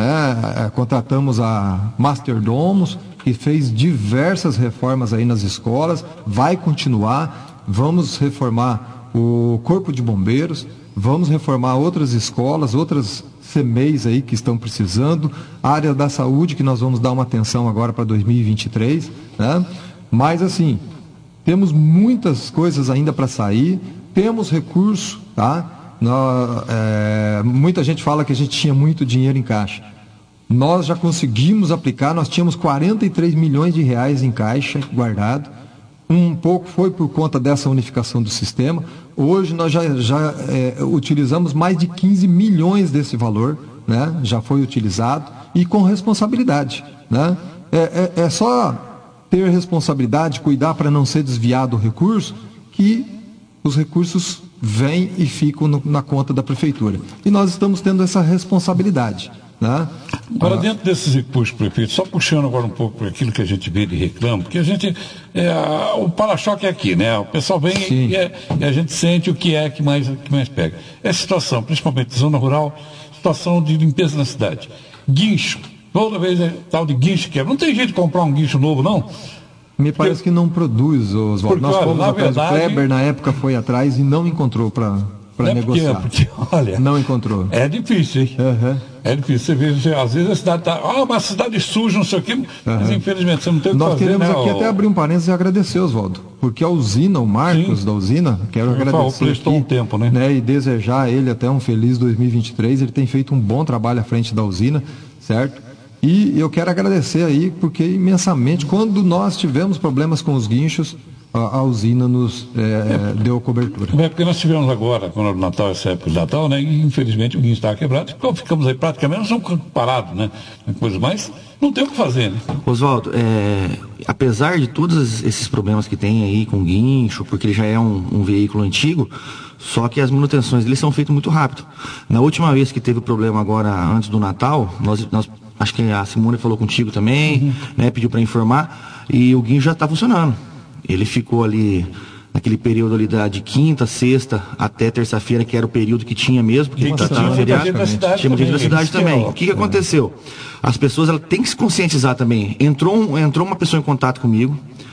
Speaker 1: né, contratamos a Masterdomos, que fez diversas reformas aí nas escolas, vai continuar, vamos reformar o Corpo de Bombeiros, vamos reformar outras escolas, outras C M E Is aí que estão precisando, a área da saúde que nós vamos dar uma atenção agora para dois mil e vinte e três, né? Mas assim, temos muitas coisas ainda para sair, temos recurso, tá? Nós, é, muita gente fala que a gente tinha muito dinheiro em caixa. Nós já conseguimos aplicar, nós tínhamos quarenta e três milhões de reais em caixa guardado. Um pouco foi por conta dessa unificação do sistema. Hoje nós já, já é, utilizamos mais de quinze milhões desse valor, né? Já foi utilizado e com responsabilidade, né? É, é, é só ter responsabilidade, cuidar para não ser desviado o recurso, que os recursos vêm e ficam no, na conta da prefeitura. E nós estamos tendo essa responsabilidade, né?
Speaker 2: Agora, dentro desses recursos, prefeito, só puxando agora um pouco para aquilo que a gente vê de reclamo, porque a gente, é, o para-choque é aqui, né? O pessoal vem e, é, e a gente sente o que é que mais, que mais pega. Essa situação, principalmente zona rural, situação de limpeza na cidade. Guincho, toda vez é tal de guincho que é. Não tem jeito de comprar um guincho novo, não?
Speaker 1: Me parece porque, que não produz, Oswaldo. Nós fomos atrás, verdade, o Kleber na época foi atrás e não encontrou para... para negociar.
Speaker 2: Porque, porque, olha,
Speaker 1: não encontrou.
Speaker 2: É difícil, hein? Uhum. É difícil. Você vê, você, às vezes a cidade está, ah, uma cidade suja, não sei o quê, uhum. mas infelizmente você não tem o que
Speaker 1: Nós
Speaker 2: fazer.
Speaker 1: Nós queremos
Speaker 2: né,
Speaker 1: aqui
Speaker 2: ó...
Speaker 1: até abrir um parênteses e agradecer, Oswaldo, porque a usina, o Marcos Sim. da usina, quero
Speaker 2: Ele
Speaker 1: agradecer
Speaker 2: prestou
Speaker 1: aqui,
Speaker 2: um tempo, né?
Speaker 1: né? E desejar a ele até um feliz dois mil e vinte e três. Ele tem feito um bom trabalho à frente da usina, certo? E eu quero agradecer aí, porque imensamente, quando nós tivemos problemas com os guinchos, a, a usina nos é, é, deu cobertura.
Speaker 2: É porque nós tivemos agora, quando o Natal, essa época de Natal, né, e infelizmente o guincho estava quebrado, então ficamos aí praticamente, nós estamos parados, né, coisa, mas não tem o que fazer, né?
Speaker 5: Oswaldo, é, apesar de todos esses problemas que tem aí com o guincho, porque ele já é um, um veículo antigo, só que as manutenções dele são feitas muito rápido. Na última vez que teve o problema agora, antes do Natal, nós, nós acho que a Simone falou contigo também, uhum. né, pediu para informar, e o guincho já está funcionando. Ele ficou ali, naquele período ali da, de quinta, sexta, até terça-feira, que era o período que tinha mesmo, porque estava no feriado. Tinha muita gente da cidade também. O que, que aconteceu? As pessoas elas têm que se conscientizar também. Entrou, um, entrou uma pessoa em contato comigo,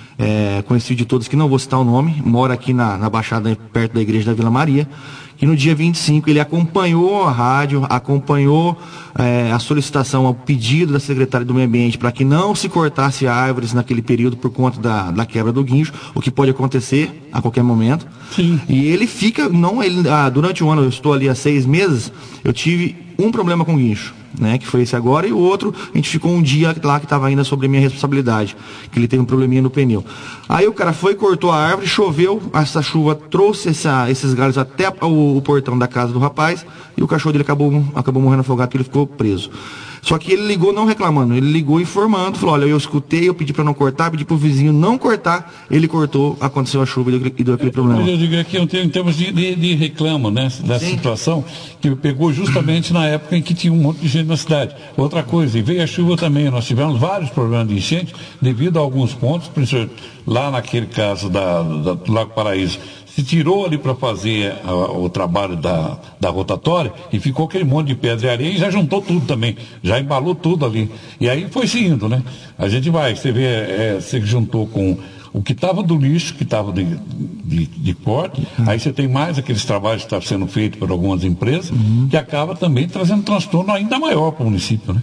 Speaker 5: é, conhecido de todos, que não vou citar o nome, mora aqui na, na Baixada, perto da igreja da Vila Maria, que no dia vinte e cinco ele acompanhou a rádio, acompanhou é, a solicitação, ao pedido da secretária do Meio Ambiente para que não se cortasse árvores naquele período por conta da, da quebra do guincho, o que pode acontecer a qualquer momento. Sim. E ele fica, não, ele, ah, durante o ano, eu estou ali há seis meses, eu tive um problema com o guincho, né, que foi esse agora, e o outro, a gente ficou um dia lá que estava ainda sobre a minha responsabilidade, que ele teve um probleminha no pneu. Aí o cara foi, cortou a árvore, choveu, essa chuva trouxe essa, esses galhos até o, o portão da casa do rapaz, e o cachorro dele acabou, acabou morrendo afogado porque ele ficou preso. Só que ele ligou não reclamando, ele ligou informando, falou, olha, eu escutei, eu pedi para não cortar, pedi para o vizinho não cortar, ele cortou, aconteceu a chuva e deu, e deu aquele problema.
Speaker 2: Eu digo aqui em termos de, de, de reclamo, né, dessa Sim. situação, que pegou justamente na época em que tinha um monte de gente na cidade. Outra coisa, e veio a chuva também, nós tivemos vários problemas de enchente, devido a alguns pontos, principalmente lá naquele caso da, da, do Lago Paraíso, se tirou ali para fazer a, o trabalho da, da rotatória e ficou aquele monte de pedra e areia e já juntou tudo também, já embalou tudo ali. E aí foi se indo, né? A gente vai, você vê, é, você juntou com o que estava do lixo, que estava de, de, de corte, uhum. aí você tem mais aqueles trabalhos que estão sendo feitos por algumas empresas, uhum. que acaba também trazendo transtorno ainda maior para o município, né?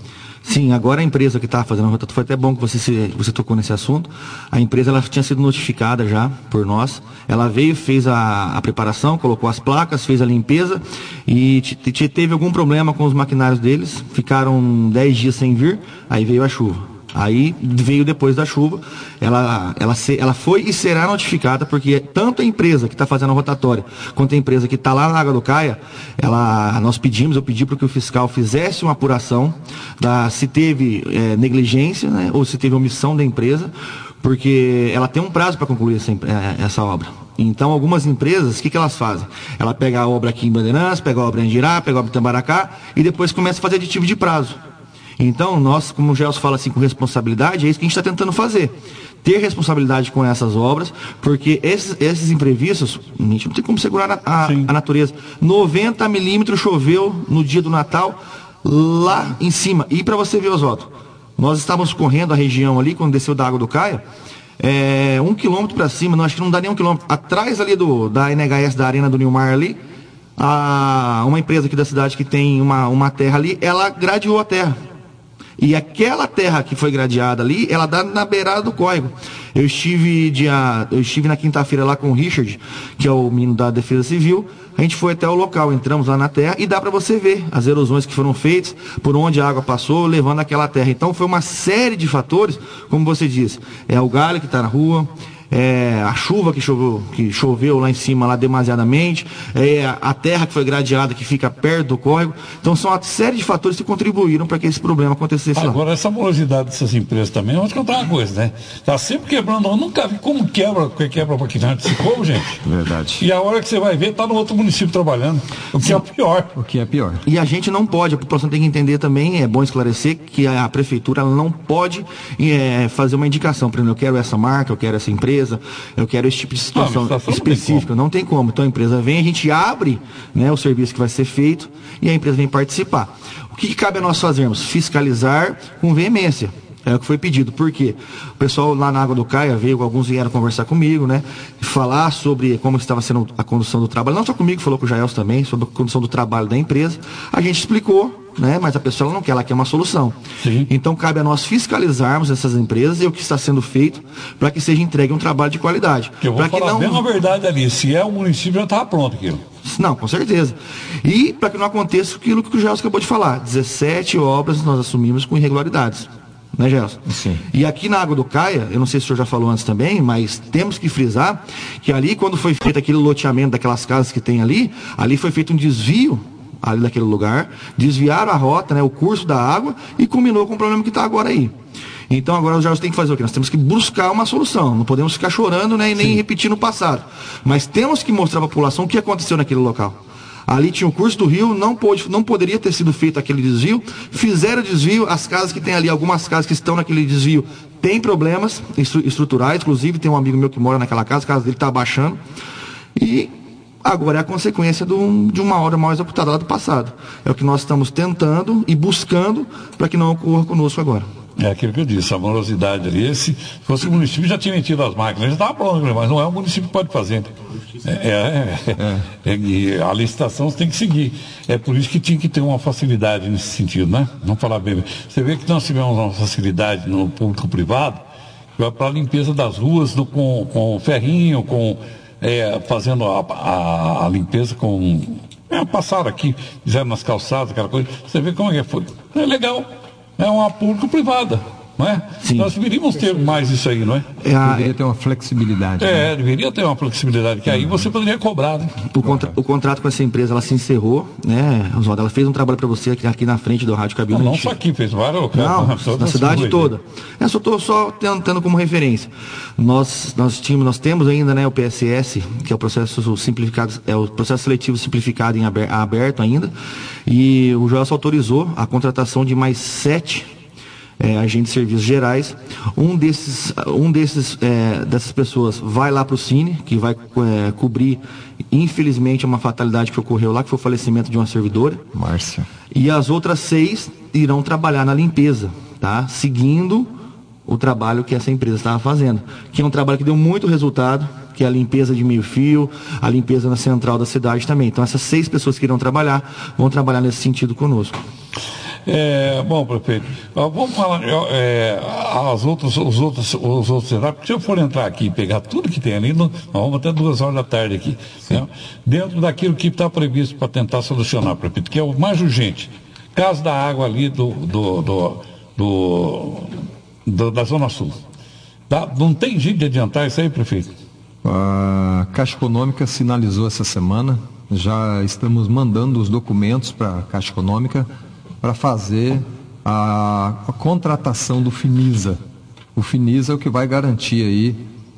Speaker 5: Sim, agora a empresa que está fazendo a rotatória, foi até bom que você, se, você tocou nesse assunto, a empresa ela tinha sido notificada já por nós, ela veio, fez a, a preparação, colocou as placas, fez a limpeza e t- t- teve algum problema com os maquinários deles, ficaram dez dias sem vir, aí veio a chuva. Aí veio depois da chuva, ela, ela, se, ela foi e será notificada, porque tanto a empresa que está fazendo a rotatória, quanto a empresa que está lá na Água do Caia, ela, nós pedimos, eu pedi para que o fiscal fizesse uma apuração da, se teve é, negligência, né, ou se teve omissão da empresa, porque ela tem um prazo para concluir essa, essa obra. Então, algumas empresas, o que, que elas fazem? Ela pega a obra aqui em Bandeirantes, pega a obra em Girá, pega a obra em Tambaracá, e depois começa a fazer aditivo de prazo. Então, nós, como o Gelson fala assim, com responsabilidade, é isso que a gente está tentando fazer. Ter responsabilidade com essas obras, porque esses, esses imprevistos, a gente não tem como segurar a, a, a natureza. noventa milímetros choveu no dia do Natal, lá em cima. E para você ver, Oswaldo, nós estávamos correndo a região ali, quando desceu da Água do Caia, é, um quilômetro para cima, não, acho que não dá nem um quilômetro. Atrás ali do, da N H S, da Arena do Nilmar ali, a, uma empresa aqui da cidade que tem uma, uma terra ali, ela gradeou a terra. E aquela terra que foi gradeada ali, ela dá na beirada do córrego. Eu estive, dia, eu estive na quinta-feira lá com o Richard, que é o menino da Defesa Civil. A gente foi até o local, entramos lá na terra e dá para você ver as erosões que foram feitas, por onde a água passou, levando aquela terra. Então foi uma série de fatores, como você disse. É o galho que está na rua, é a chuva que choveu, que choveu lá em cima lá demasiadamente, é a terra que foi gradeada que fica perto do córrego. Então são uma série de fatores que contribuíram para que esse problema acontecesse lá.
Speaker 2: Agora, essa morosidade dessas empresas também, eu vou te contar uma coisa, né? Tá sempre quebrando, eu nunca vi como quebra, quebra para maquinário desse povo, gente.
Speaker 1: Verdade.
Speaker 2: E a hora que você vai ver, tá no outro município trabalhando, o que Sim. é o pior.
Speaker 1: O que é pior.
Speaker 5: E a gente não pode, a população tem que entender também, é bom esclarecer que a prefeitura ela não pode é, fazer uma indicação, por exemplo, eu quero essa marca, eu quero essa empresa, eu quero esse tipo de situação ah, específica, não tem como. Então a empresa vem, a gente abre, né, o serviço que vai ser feito e a empresa vem participar. O que, que cabe a nós fazermos? Fiscalizar com veemência. É o que foi pedido. Por quê? O pessoal lá na Água do Caia veio, alguns vieram conversar comigo, né? Falar sobre como estava sendo a condução do trabalho. Não só comigo, falou com o Jaels também, sobre a condução do trabalho da empresa. A gente explicou, né? Mas a pessoa ela não quer, ela quer uma solução. Sim. Então cabe a nós fiscalizarmos essas empresas e o que está sendo feito para que seja entregue um trabalho de qualidade.
Speaker 2: Eu vou
Speaker 5: pra
Speaker 2: falar
Speaker 5: que não...
Speaker 2: bem a verdade ali. Se é o município, já estava pronto aquilo.
Speaker 5: Não, com certeza. E para que não aconteça aquilo que o Jaels acabou de falar. dezessete obras nós assumimos com irregularidades. Né, Gelson?
Speaker 1: Sim.
Speaker 5: E aqui na Água do Caia, eu não sei se o senhor já falou antes também, mas temos que frisar que ali, quando foi feito aquele loteamento daquelas casas que tem ali, ali foi feito um desvio ali daquele lugar, desviaram a rota, né, o curso da água e culminou com o problema que está agora aí. Então agora o Gelson tem que fazer o quê? Nós temos que buscar uma solução, não podemos ficar chorando, né, e nem Sim. repetir no passado. Mas temos que mostrar à população o que aconteceu naquele local. Ali tinha o curso do rio, não, pôde, não poderia ter sido feito aquele desvio. Fizeram o desvio, as casas que tem ali, algumas casas que estão naquele desvio, tem problemas estruturais. Inclusive tem um amigo meu que mora naquela casa, a casa dele está abaixando. E agora é a consequência do, de uma obra mal executada lá do passado. É o que nós estamos tentando e buscando para que não ocorra conosco agora.
Speaker 2: É aquilo que eu disse, a morosidade ali, se fosse o município já tinha metido as máquinas, já estava pronto, mas não é o município que pode fazer. É, é, é, é, e a licitação você tem que seguir. É por isso que tinha que ter uma facilidade nesse sentido, né? Vamos falar bem. Você vê que nós tivemos uma facilidade no público-privado para a limpeza das ruas do, com, com ferrinho, com, é, fazendo a, a, a limpeza com... É, passaram aqui, fizeram nas calçadas, aquela coisa. Você vê como é que foi. É legal. É uma público-privada, não é? Sim. Nós deveríamos ter mais isso aí, não é?
Speaker 1: é a, deveria ter uma flexibilidade.
Speaker 2: É, né? Deveria ter uma flexibilidade, que aí você poderia cobrar, né?
Speaker 5: O, contra, o contrato com essa empresa, ela se encerrou, né? Oswaldo, ela fez um trabalho para você aqui, aqui na frente do Rádio Cabine.
Speaker 2: Não, não só aqui, fez vários locais.
Speaker 5: Não, na cidade toda. Eu só estou só tendo como referência. Nós, nós, tínhamos, nós temos ainda, né, o P S S, que é o processo simplificado, é o processo seletivo simplificado em aberto, aberto ainda, e o Joelson autorizou a contratação de mais sete É, agentes de serviços gerais. Um desses, um desses é, dessas pessoas vai lá para o Cine, que vai é, cobrir, infelizmente, uma fatalidade que ocorreu lá, que foi o falecimento de uma servidora.
Speaker 1: Márcia.
Speaker 5: E as outras seis irão trabalhar na limpeza, tá? Seguindo o trabalho que essa empresa estava fazendo, que é um trabalho que deu muito resultado, que é a limpeza de meio-fio, a limpeza na central da cidade também. Então essas seis pessoas que irão trabalhar, vão trabalhar nesse sentido conosco.
Speaker 2: É, bom, prefeito, vamos falar é, as outras, os outros, os outros cenários, porque se eu for entrar aqui e pegar tudo que tem ali, nós vamos até duas horas da tarde aqui, né? Dentro daquilo que está previsto para tentar solucionar, prefeito, que é o mais urgente, caso da água ali do, do, do, do, do da Zona Sul. Tá? Não tem jeito de adiantar isso aí, prefeito?
Speaker 1: A Caixa Econômica sinalizou essa semana, já estamos mandando os documentos para a Caixa Econômica para fazer a, a contratação do Finisa. O Finisa é o que vai garantir aí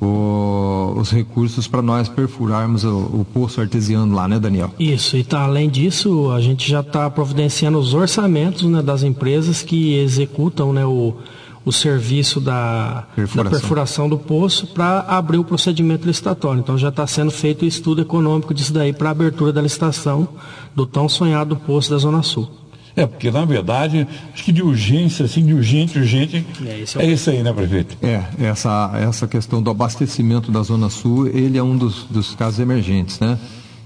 Speaker 1: o, os recursos para nós perfurarmos o, o poço artesiano lá, né, Daniel?
Speaker 4: Isso, e tá, além disso, a gente já está providenciando os orçamentos, né, das empresas que executam, né, o, o serviço da perfuração, da perfuração do poço para abrir o procedimento licitatório. Então já está sendo feito o estudo econômico disso daí para a abertura da licitação do tão sonhado poço da Zona Sul.
Speaker 2: É, porque na verdade, acho que de urgência, assim, de urgente, urgente, é, esse é, o... é isso aí, né, prefeito?
Speaker 1: É, essa, essa questão do abastecimento da Zona Sul, ele é um dos, dos casos emergentes, né?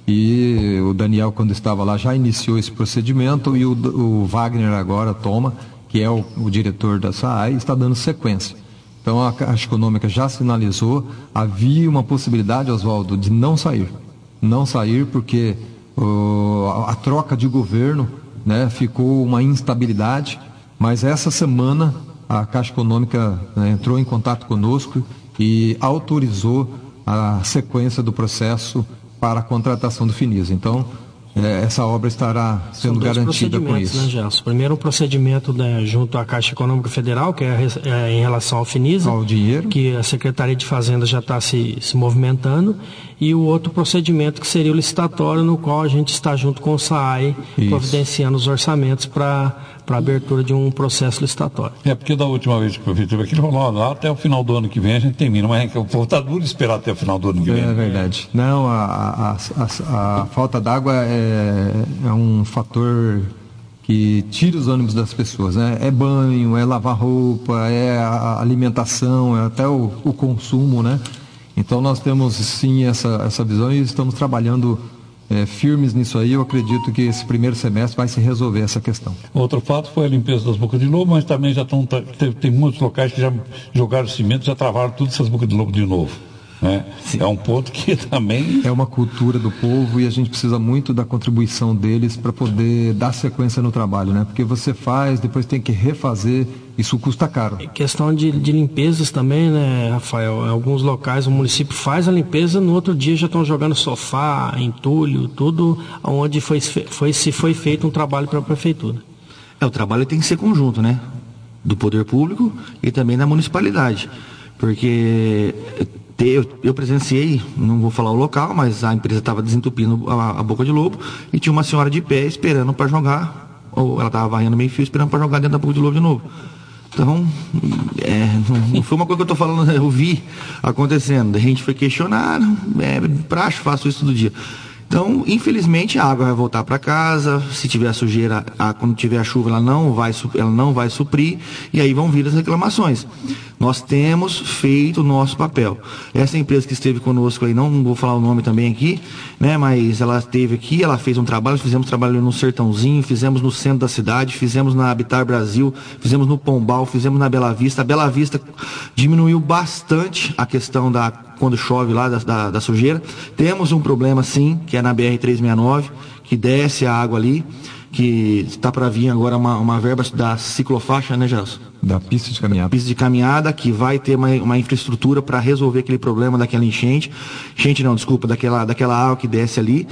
Speaker 1: E o Daniel, quando estava lá, já iniciou esse procedimento e o, o Wagner agora toma, que é o, o diretor da S A A I, está dando sequência. Então a Caixa Econômica já sinalizou, havia uma possibilidade, Oswaldo, de não sair. Não sair porque uh, a, a troca de governo, né, ficou uma instabilidade, mas essa semana a Caixa Econômica, né, entrou em contato conosco e autorizou a sequência do processo para a contratação do Finisa. Então, é, essa obra estará sendo garantida com isso.
Speaker 4: Né, Gelson? Primeiro, um procedimento, né, junto à Caixa Econômica Federal, que é, é em relação ao Finisa,
Speaker 1: ao dinheiro,
Speaker 4: que a Secretaria de Fazenda já está se, se movimentando, e o outro procedimento que seria o licitatório, no qual a gente está junto com o S A A I, isso, providenciando os orçamentos para a abertura de um processo licitatório.
Speaker 2: É, porque da última vez que o prefeito teve aqui, ele falou, lá até o final do ano que vem a gente termina, mas o povo está duro esperar até o final do ano que vem.
Speaker 1: É verdade. Não, a, a, a, a falta d'água é, é um fator que tira os ânimos das pessoas, né? É banho, é lavar roupa, é a alimentação, é até o, o consumo, né? Então nós temos sim essa, essa visão e estamos trabalhando é, firmes nisso aí. Eu acredito que esse primeiro semestre vai se resolver essa questão.
Speaker 2: Outro fato foi a limpeza das bocas de lobo, mas também já estão, tem, tem muitos locais que já jogaram cimento, já travaram todas essas bocas de lobo de novo. É, é um ponto que também...
Speaker 1: É uma cultura do povo e a gente precisa muito da contribuição deles para poder dar sequência no trabalho, né? Porque você faz, depois tem que refazer, isso custa caro.
Speaker 4: É questão de, de limpezas também, né, Rafael? Em alguns locais o município faz a limpeza, no outro dia já estão jogando sofá, entulho, tudo onde foi, foi, se foi feito um trabalho para a prefeitura.
Speaker 5: É, o trabalho tem que ser conjunto, né? Do poder público e também da municipalidade. Porque... Eu, eu presenciei, não vou falar o local, mas a empresa estava desentupindo a, a boca de lobo e tinha uma senhora de pé esperando para jogar, ou ela estava varrendo meio fio esperando para jogar dentro da boca de lobo de novo. Então, é, não, não foi uma coisa que eu estou falando, eu vi acontecendo. A gente foi questionar, é praxe, faço isso todo dia. Então, infelizmente, a água vai voltar para casa. Se tiver sujeira, a, quando tiver a chuva, ela não, vai, ela não vai suprir. E aí vão vir as reclamações. Nós temos feito o nosso papel. Essa empresa que esteve conosco aí, não vou falar o nome também aqui, né? Mas ela esteve aqui, ela fez um trabalho, fizemos trabalho no Sertãozinho, fizemos no centro da cidade, fizemos na Habitar Brasil, fizemos no Pombal, fizemos na Bela Vista. A Bela Vista diminuiu bastante a questão da... quando chove lá da, da, da sujeira. Temos um problema sim, que é na B R trezentos e sessenta e nove, que desce a água ali, que está para vir agora uma, uma verba da ciclofaixa, né, Gelson?
Speaker 1: Da pista de caminhada.
Speaker 5: Da pista de caminhada, que vai ter uma, uma infraestrutura para resolver aquele problema daquela enchente. Enchente não, desculpa, daquela, daquela água que desce ali.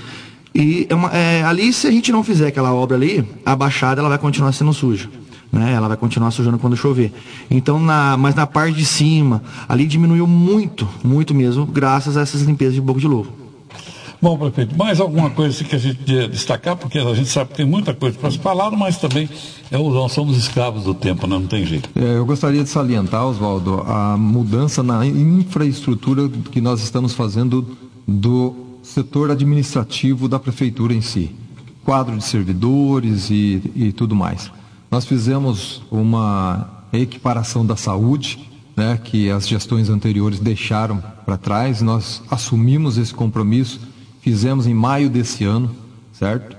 Speaker 5: E é uma, é, ali, se a gente não fizer aquela obra ali, a baixada ela vai continuar sendo suja. Né? Ela vai continuar sujando quando chover. Então, na, mas na parte de cima, ali diminuiu muito, muito mesmo, graças a essas limpezas de boca de lobo.
Speaker 2: Bom, prefeito, mais alguma coisa que a gente destacar, porque a gente sabe que tem muita coisa para se falar, mas também é, nós somos escravos do tempo, né? Não tem jeito.
Speaker 1: É, eu gostaria de salientar, Oswaldo, a mudança na infraestrutura que nós estamos fazendo do setor administrativo da prefeitura em si. Quadro de servidores e, e tudo mais. Nós fizemos uma equiparação da saúde, né, que as gestões anteriores deixaram para trás. Nós assumimos esse compromisso, fizemos em maio desse ano, certo?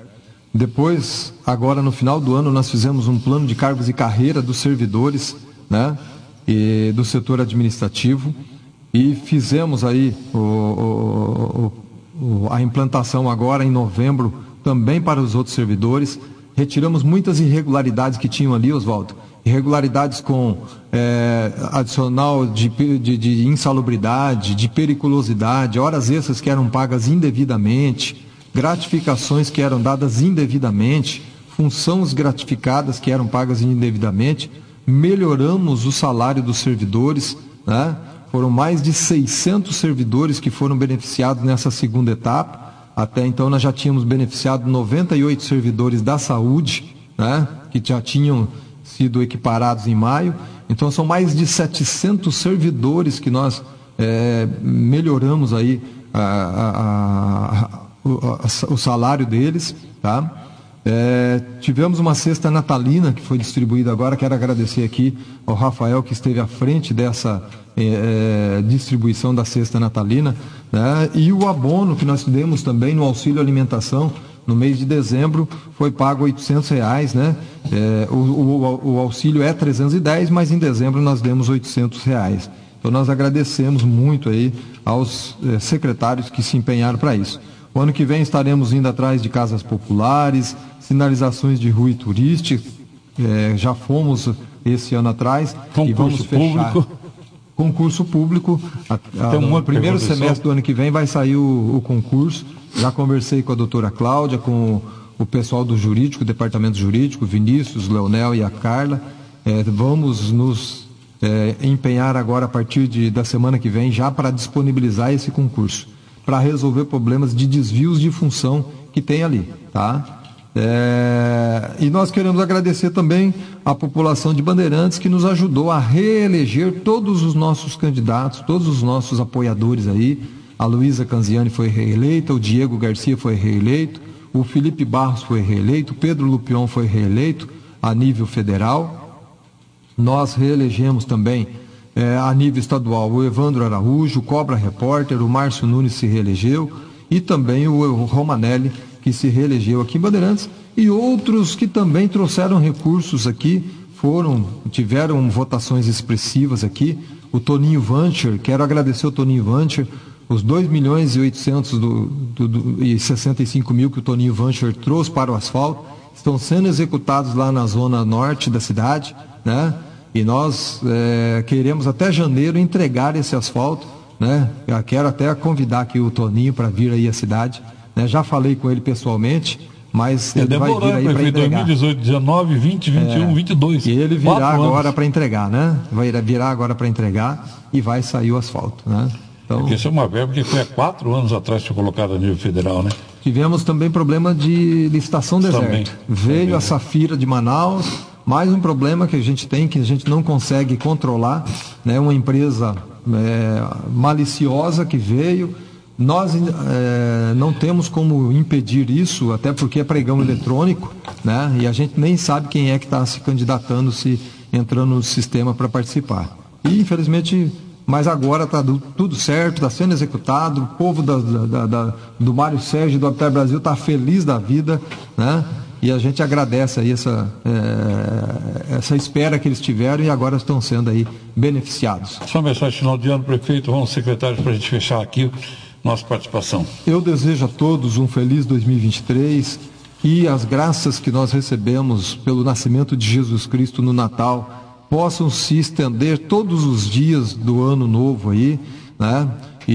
Speaker 1: Depois, agora no final do ano, nós fizemos um plano de cargos e carreira dos servidores, né, e do setor administrativo, e fizemos aí o, o, o, a implantação agora em novembro também para os outros servidores. Retiramos muitas irregularidades que tinham ali, Oswaldo, irregularidades com é, adicional de, de, de insalubridade, de periculosidade, horas extras que eram pagas indevidamente, gratificações que eram dadas indevidamente, funções gratificadas que eram pagas indevidamente. Melhoramos o salário dos servidores, né? Foram mais de seiscentos servidores que foram beneficiados nessa segunda etapa. Até então nós já tínhamos beneficiado noventa e oito servidores da saúde, né? Que já tinham sido equiparados em maio. Então são mais de setecentos servidores que nós é, melhoramos aí a, a, a, o, a, o salário deles, tá? É, tivemos uma cesta natalina que foi distribuída agora. Quero agradecer aqui ao Rafael, que esteve à frente dessa é, distribuição da cesta natalina, né? E o abono que nós demos também no auxílio alimentação no mês de dezembro foi pago oitocentos reais, né? É, o, o, o auxílio é trezentos e dez, mas em dezembro nós demos oitocentos reais. Então nós agradecemos muito aí aos é, secretários que se empenharam para isso. O ano que vem estaremos indo atrás de casas populares, sinalizações de rua e turística, é, já fomos esse ano atrás.
Speaker 2: Concurso
Speaker 1: e vamos fechar.
Speaker 2: Público.
Speaker 1: Concurso público. A, a, um no primeiro semestre do ano que vem vai sair o, o concurso. Já conversei com a doutora Cláudia, com o, o pessoal do jurídico, departamento jurídico, Vinícius, Leonel e a Carla. É, vamos nos é, empenhar agora a partir de, da semana que vem já para disponibilizar esse concurso, para resolver problemas de desvios de função que tem ali, tá? É, e nós queremos agradecer também a população de Bandeirantes, que nos ajudou a reeleger todos os nossos candidatos, todos os nossos apoiadores aí. A Luísa Canziani foi reeleita, o Diego Garcia foi reeleito, o Felipe Barros foi reeleito, o Pedro Lupion foi reeleito a nível federal. Nós reelegemos também É, a nível estadual, o Evandro Araújo, o Cobra Repórter, o Márcio Nunes se reelegeu, e também o, o Romanelli, que se reelegeu aqui em Bandeirantes, e outros que também trouxeram recursos aqui, foram, tiveram votações expressivas aqui. O Toninho Vancher, quero agradecer ao Toninho Vancher, os dois milhões e oitocentos do, do, do, e sessenta e cinco mil que o Toninho Vancher trouxe para o asfalto, estão sendo executados lá na zona norte da cidade, né? E nós é, queremos até janeiro entregar esse asfalto, né? Eu quero até convidar aqui o Toninho para vir aí à cidade, né? Já falei com ele pessoalmente, mas ele vai vir aí para entregar.
Speaker 2: dois mil e dezoito, dezenove, vinte, vinte e um, vinte e dois.
Speaker 1: E ele virá agora para entregar, né? Vai virar agora para entregar e vai sair o asfalto, né?
Speaker 2: Então, porque isso é uma verba que foi há quatro anos atrás que foi colocada a nível federal, né?
Speaker 1: Tivemos também problema de licitação deserta. Também. Veio também. A Safira de Manaus. Mais um problema que a gente tem, que a gente não consegue controlar, né? Uma empresa é, maliciosa que veio. Nós é, não temos como impedir isso, até porque é pregão eletrônico, né? E a gente nem sabe quem é que está se candidatando, se entrando no sistema para participar. E infelizmente, mas agora está tudo certo, está sendo executado. O povo da, da, da, do Mário Sérgio do Habitat Brasil está feliz da vida, né? E a gente agradece aí essa, é, essa espera que eles tiveram e agora estão sendo aí beneficiados.
Speaker 2: Só uma mensagem final de ano, prefeito, vamos secretário, para a gente fechar aqui nossa participação.
Speaker 1: Eu desejo a todos um feliz dois mil e vinte e três e as graças que nós recebemos pelo nascimento de Jesus Cristo no Natal possam se estender todos os dias do ano novo aí, né?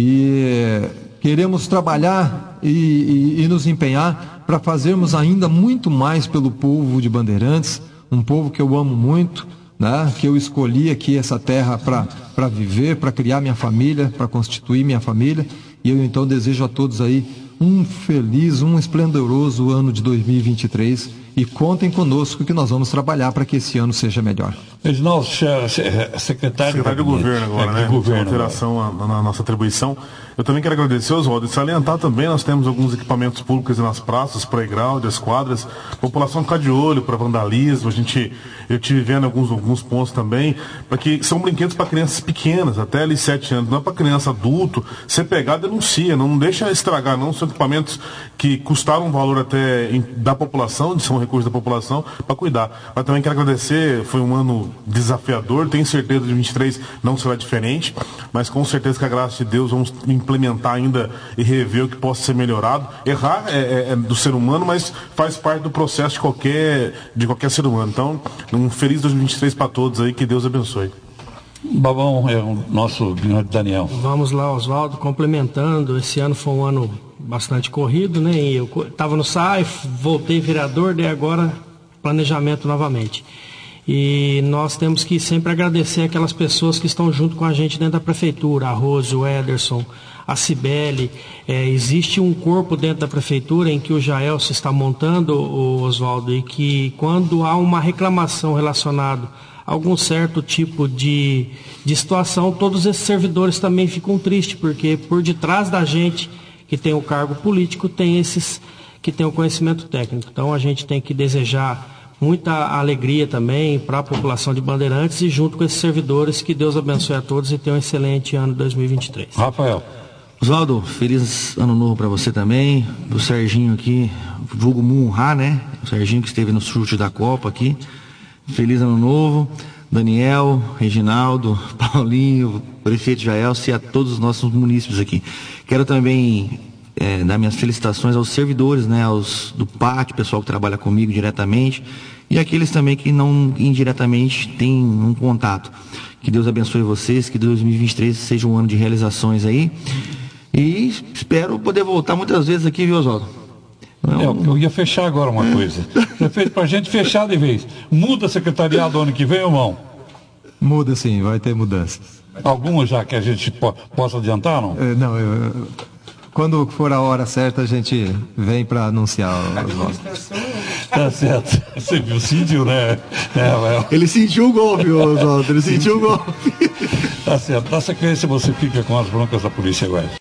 Speaker 1: E queremos trabalhar e, e, e nos empenhar para fazermos ainda muito mais pelo povo de Bandeirantes, um povo que eu amo muito, né? Que eu escolhi aqui essa terra para viver, para criar minha família, para constituir minha família. E eu então desejo a todos aí um feliz, um esplendoroso ano de dois mil e vinte e três e contem conosco que nós vamos trabalhar para que esse ano seja melhor.
Speaker 2: Reginaldo, secretário,
Speaker 3: secretário do governo agora, é, né?
Speaker 2: Governo,
Speaker 3: alteração na, na nossa atribuição. Eu também quero agradecer, Oswaldo, e salientar também, nós temos alguns equipamentos públicos nas praças, playground, as quadras, a população ficar de olho para vandalismo, a gente, eu estive vendo alguns, alguns pontos também, para que são brinquedos para crianças pequenas, até ali sete anos, não é para criança adulto, você pegar, denuncia, não deixa estragar, não, são equipamentos que custaram um valor até em, da população, são recursos da população, para cuidar. Mas também quero agradecer, foi um ano desafiador, tenho certeza que de vinte e três não será diferente, mas com certeza que a graça de Deus vamos implementar ainda e rever o que possa ser melhorado. Errar é, é, é do ser humano, mas faz parte do processo de qualquer, de qualquer ser humano. Então, um feliz dois mil e vinte e três para todos aí, que Deus abençoe.
Speaker 2: Babão, é o nosso Daniel.
Speaker 4: Vamos lá, Oswaldo, complementando, esse ano foi um ano bastante corrido, né? E eu estava no S A I, voltei vereador, daí agora planejamento novamente. E nós temos que sempre agradecer aquelas pessoas que estão junto com a gente dentro da prefeitura, a Rose, o Ederson, a Cibele. É, existe um corpo dentro da prefeitura em que o Jaelso está montando, o Oswaldo, e que quando há uma reclamação relacionada a algum certo tipo de, de situação, todos esses servidores também ficam tristes, porque por detrás da gente que tem o cargo político, tem esses que tem o conhecimento técnico. Então a gente tem que desejar muita alegria também para a população de Bandeirantes e junto com esses servidores, que Deus abençoe a todos e tenha um excelente ano dois mil e vinte e três.
Speaker 2: Rafael.
Speaker 5: Oswaldo, feliz ano novo para você também, do Serginho aqui, vulgo Munha, né? O Serginho que esteve no chute da Copa aqui. Feliz ano novo. Daniel, Reginaldo, Paulinho, prefeito Jaelso e a todos os nossos munícipes aqui. Quero também é, dar minhas felicitações aos servidores, né, aos do pátio, pessoal que trabalha comigo diretamente, e aqueles também que não indiretamente têm um contato. Que Deus abençoe vocês, que dois mil e vinte e três seja um ano de realizações aí. E espero poder voltar muitas vezes aqui, viu, Oswaldo?
Speaker 2: É, eu ia fechar agora uma coisa. Prefeito, para a gente fechar de vez. Muda secretariado ano que vem ou não?
Speaker 1: Muda sim, vai ter mudanças.
Speaker 2: Alguma já que a gente po possa adiantar, não?
Speaker 1: É, não, eu, quando for a hora certa a gente vem para anunciar.
Speaker 2: Tá certo. Você viu, sentiu, né? É,
Speaker 5: ele sentiu o golpe, Oswaldo, ele sentiu o golpe.
Speaker 2: Tá certo. Na sequência você fica com as broncas da polícia agora.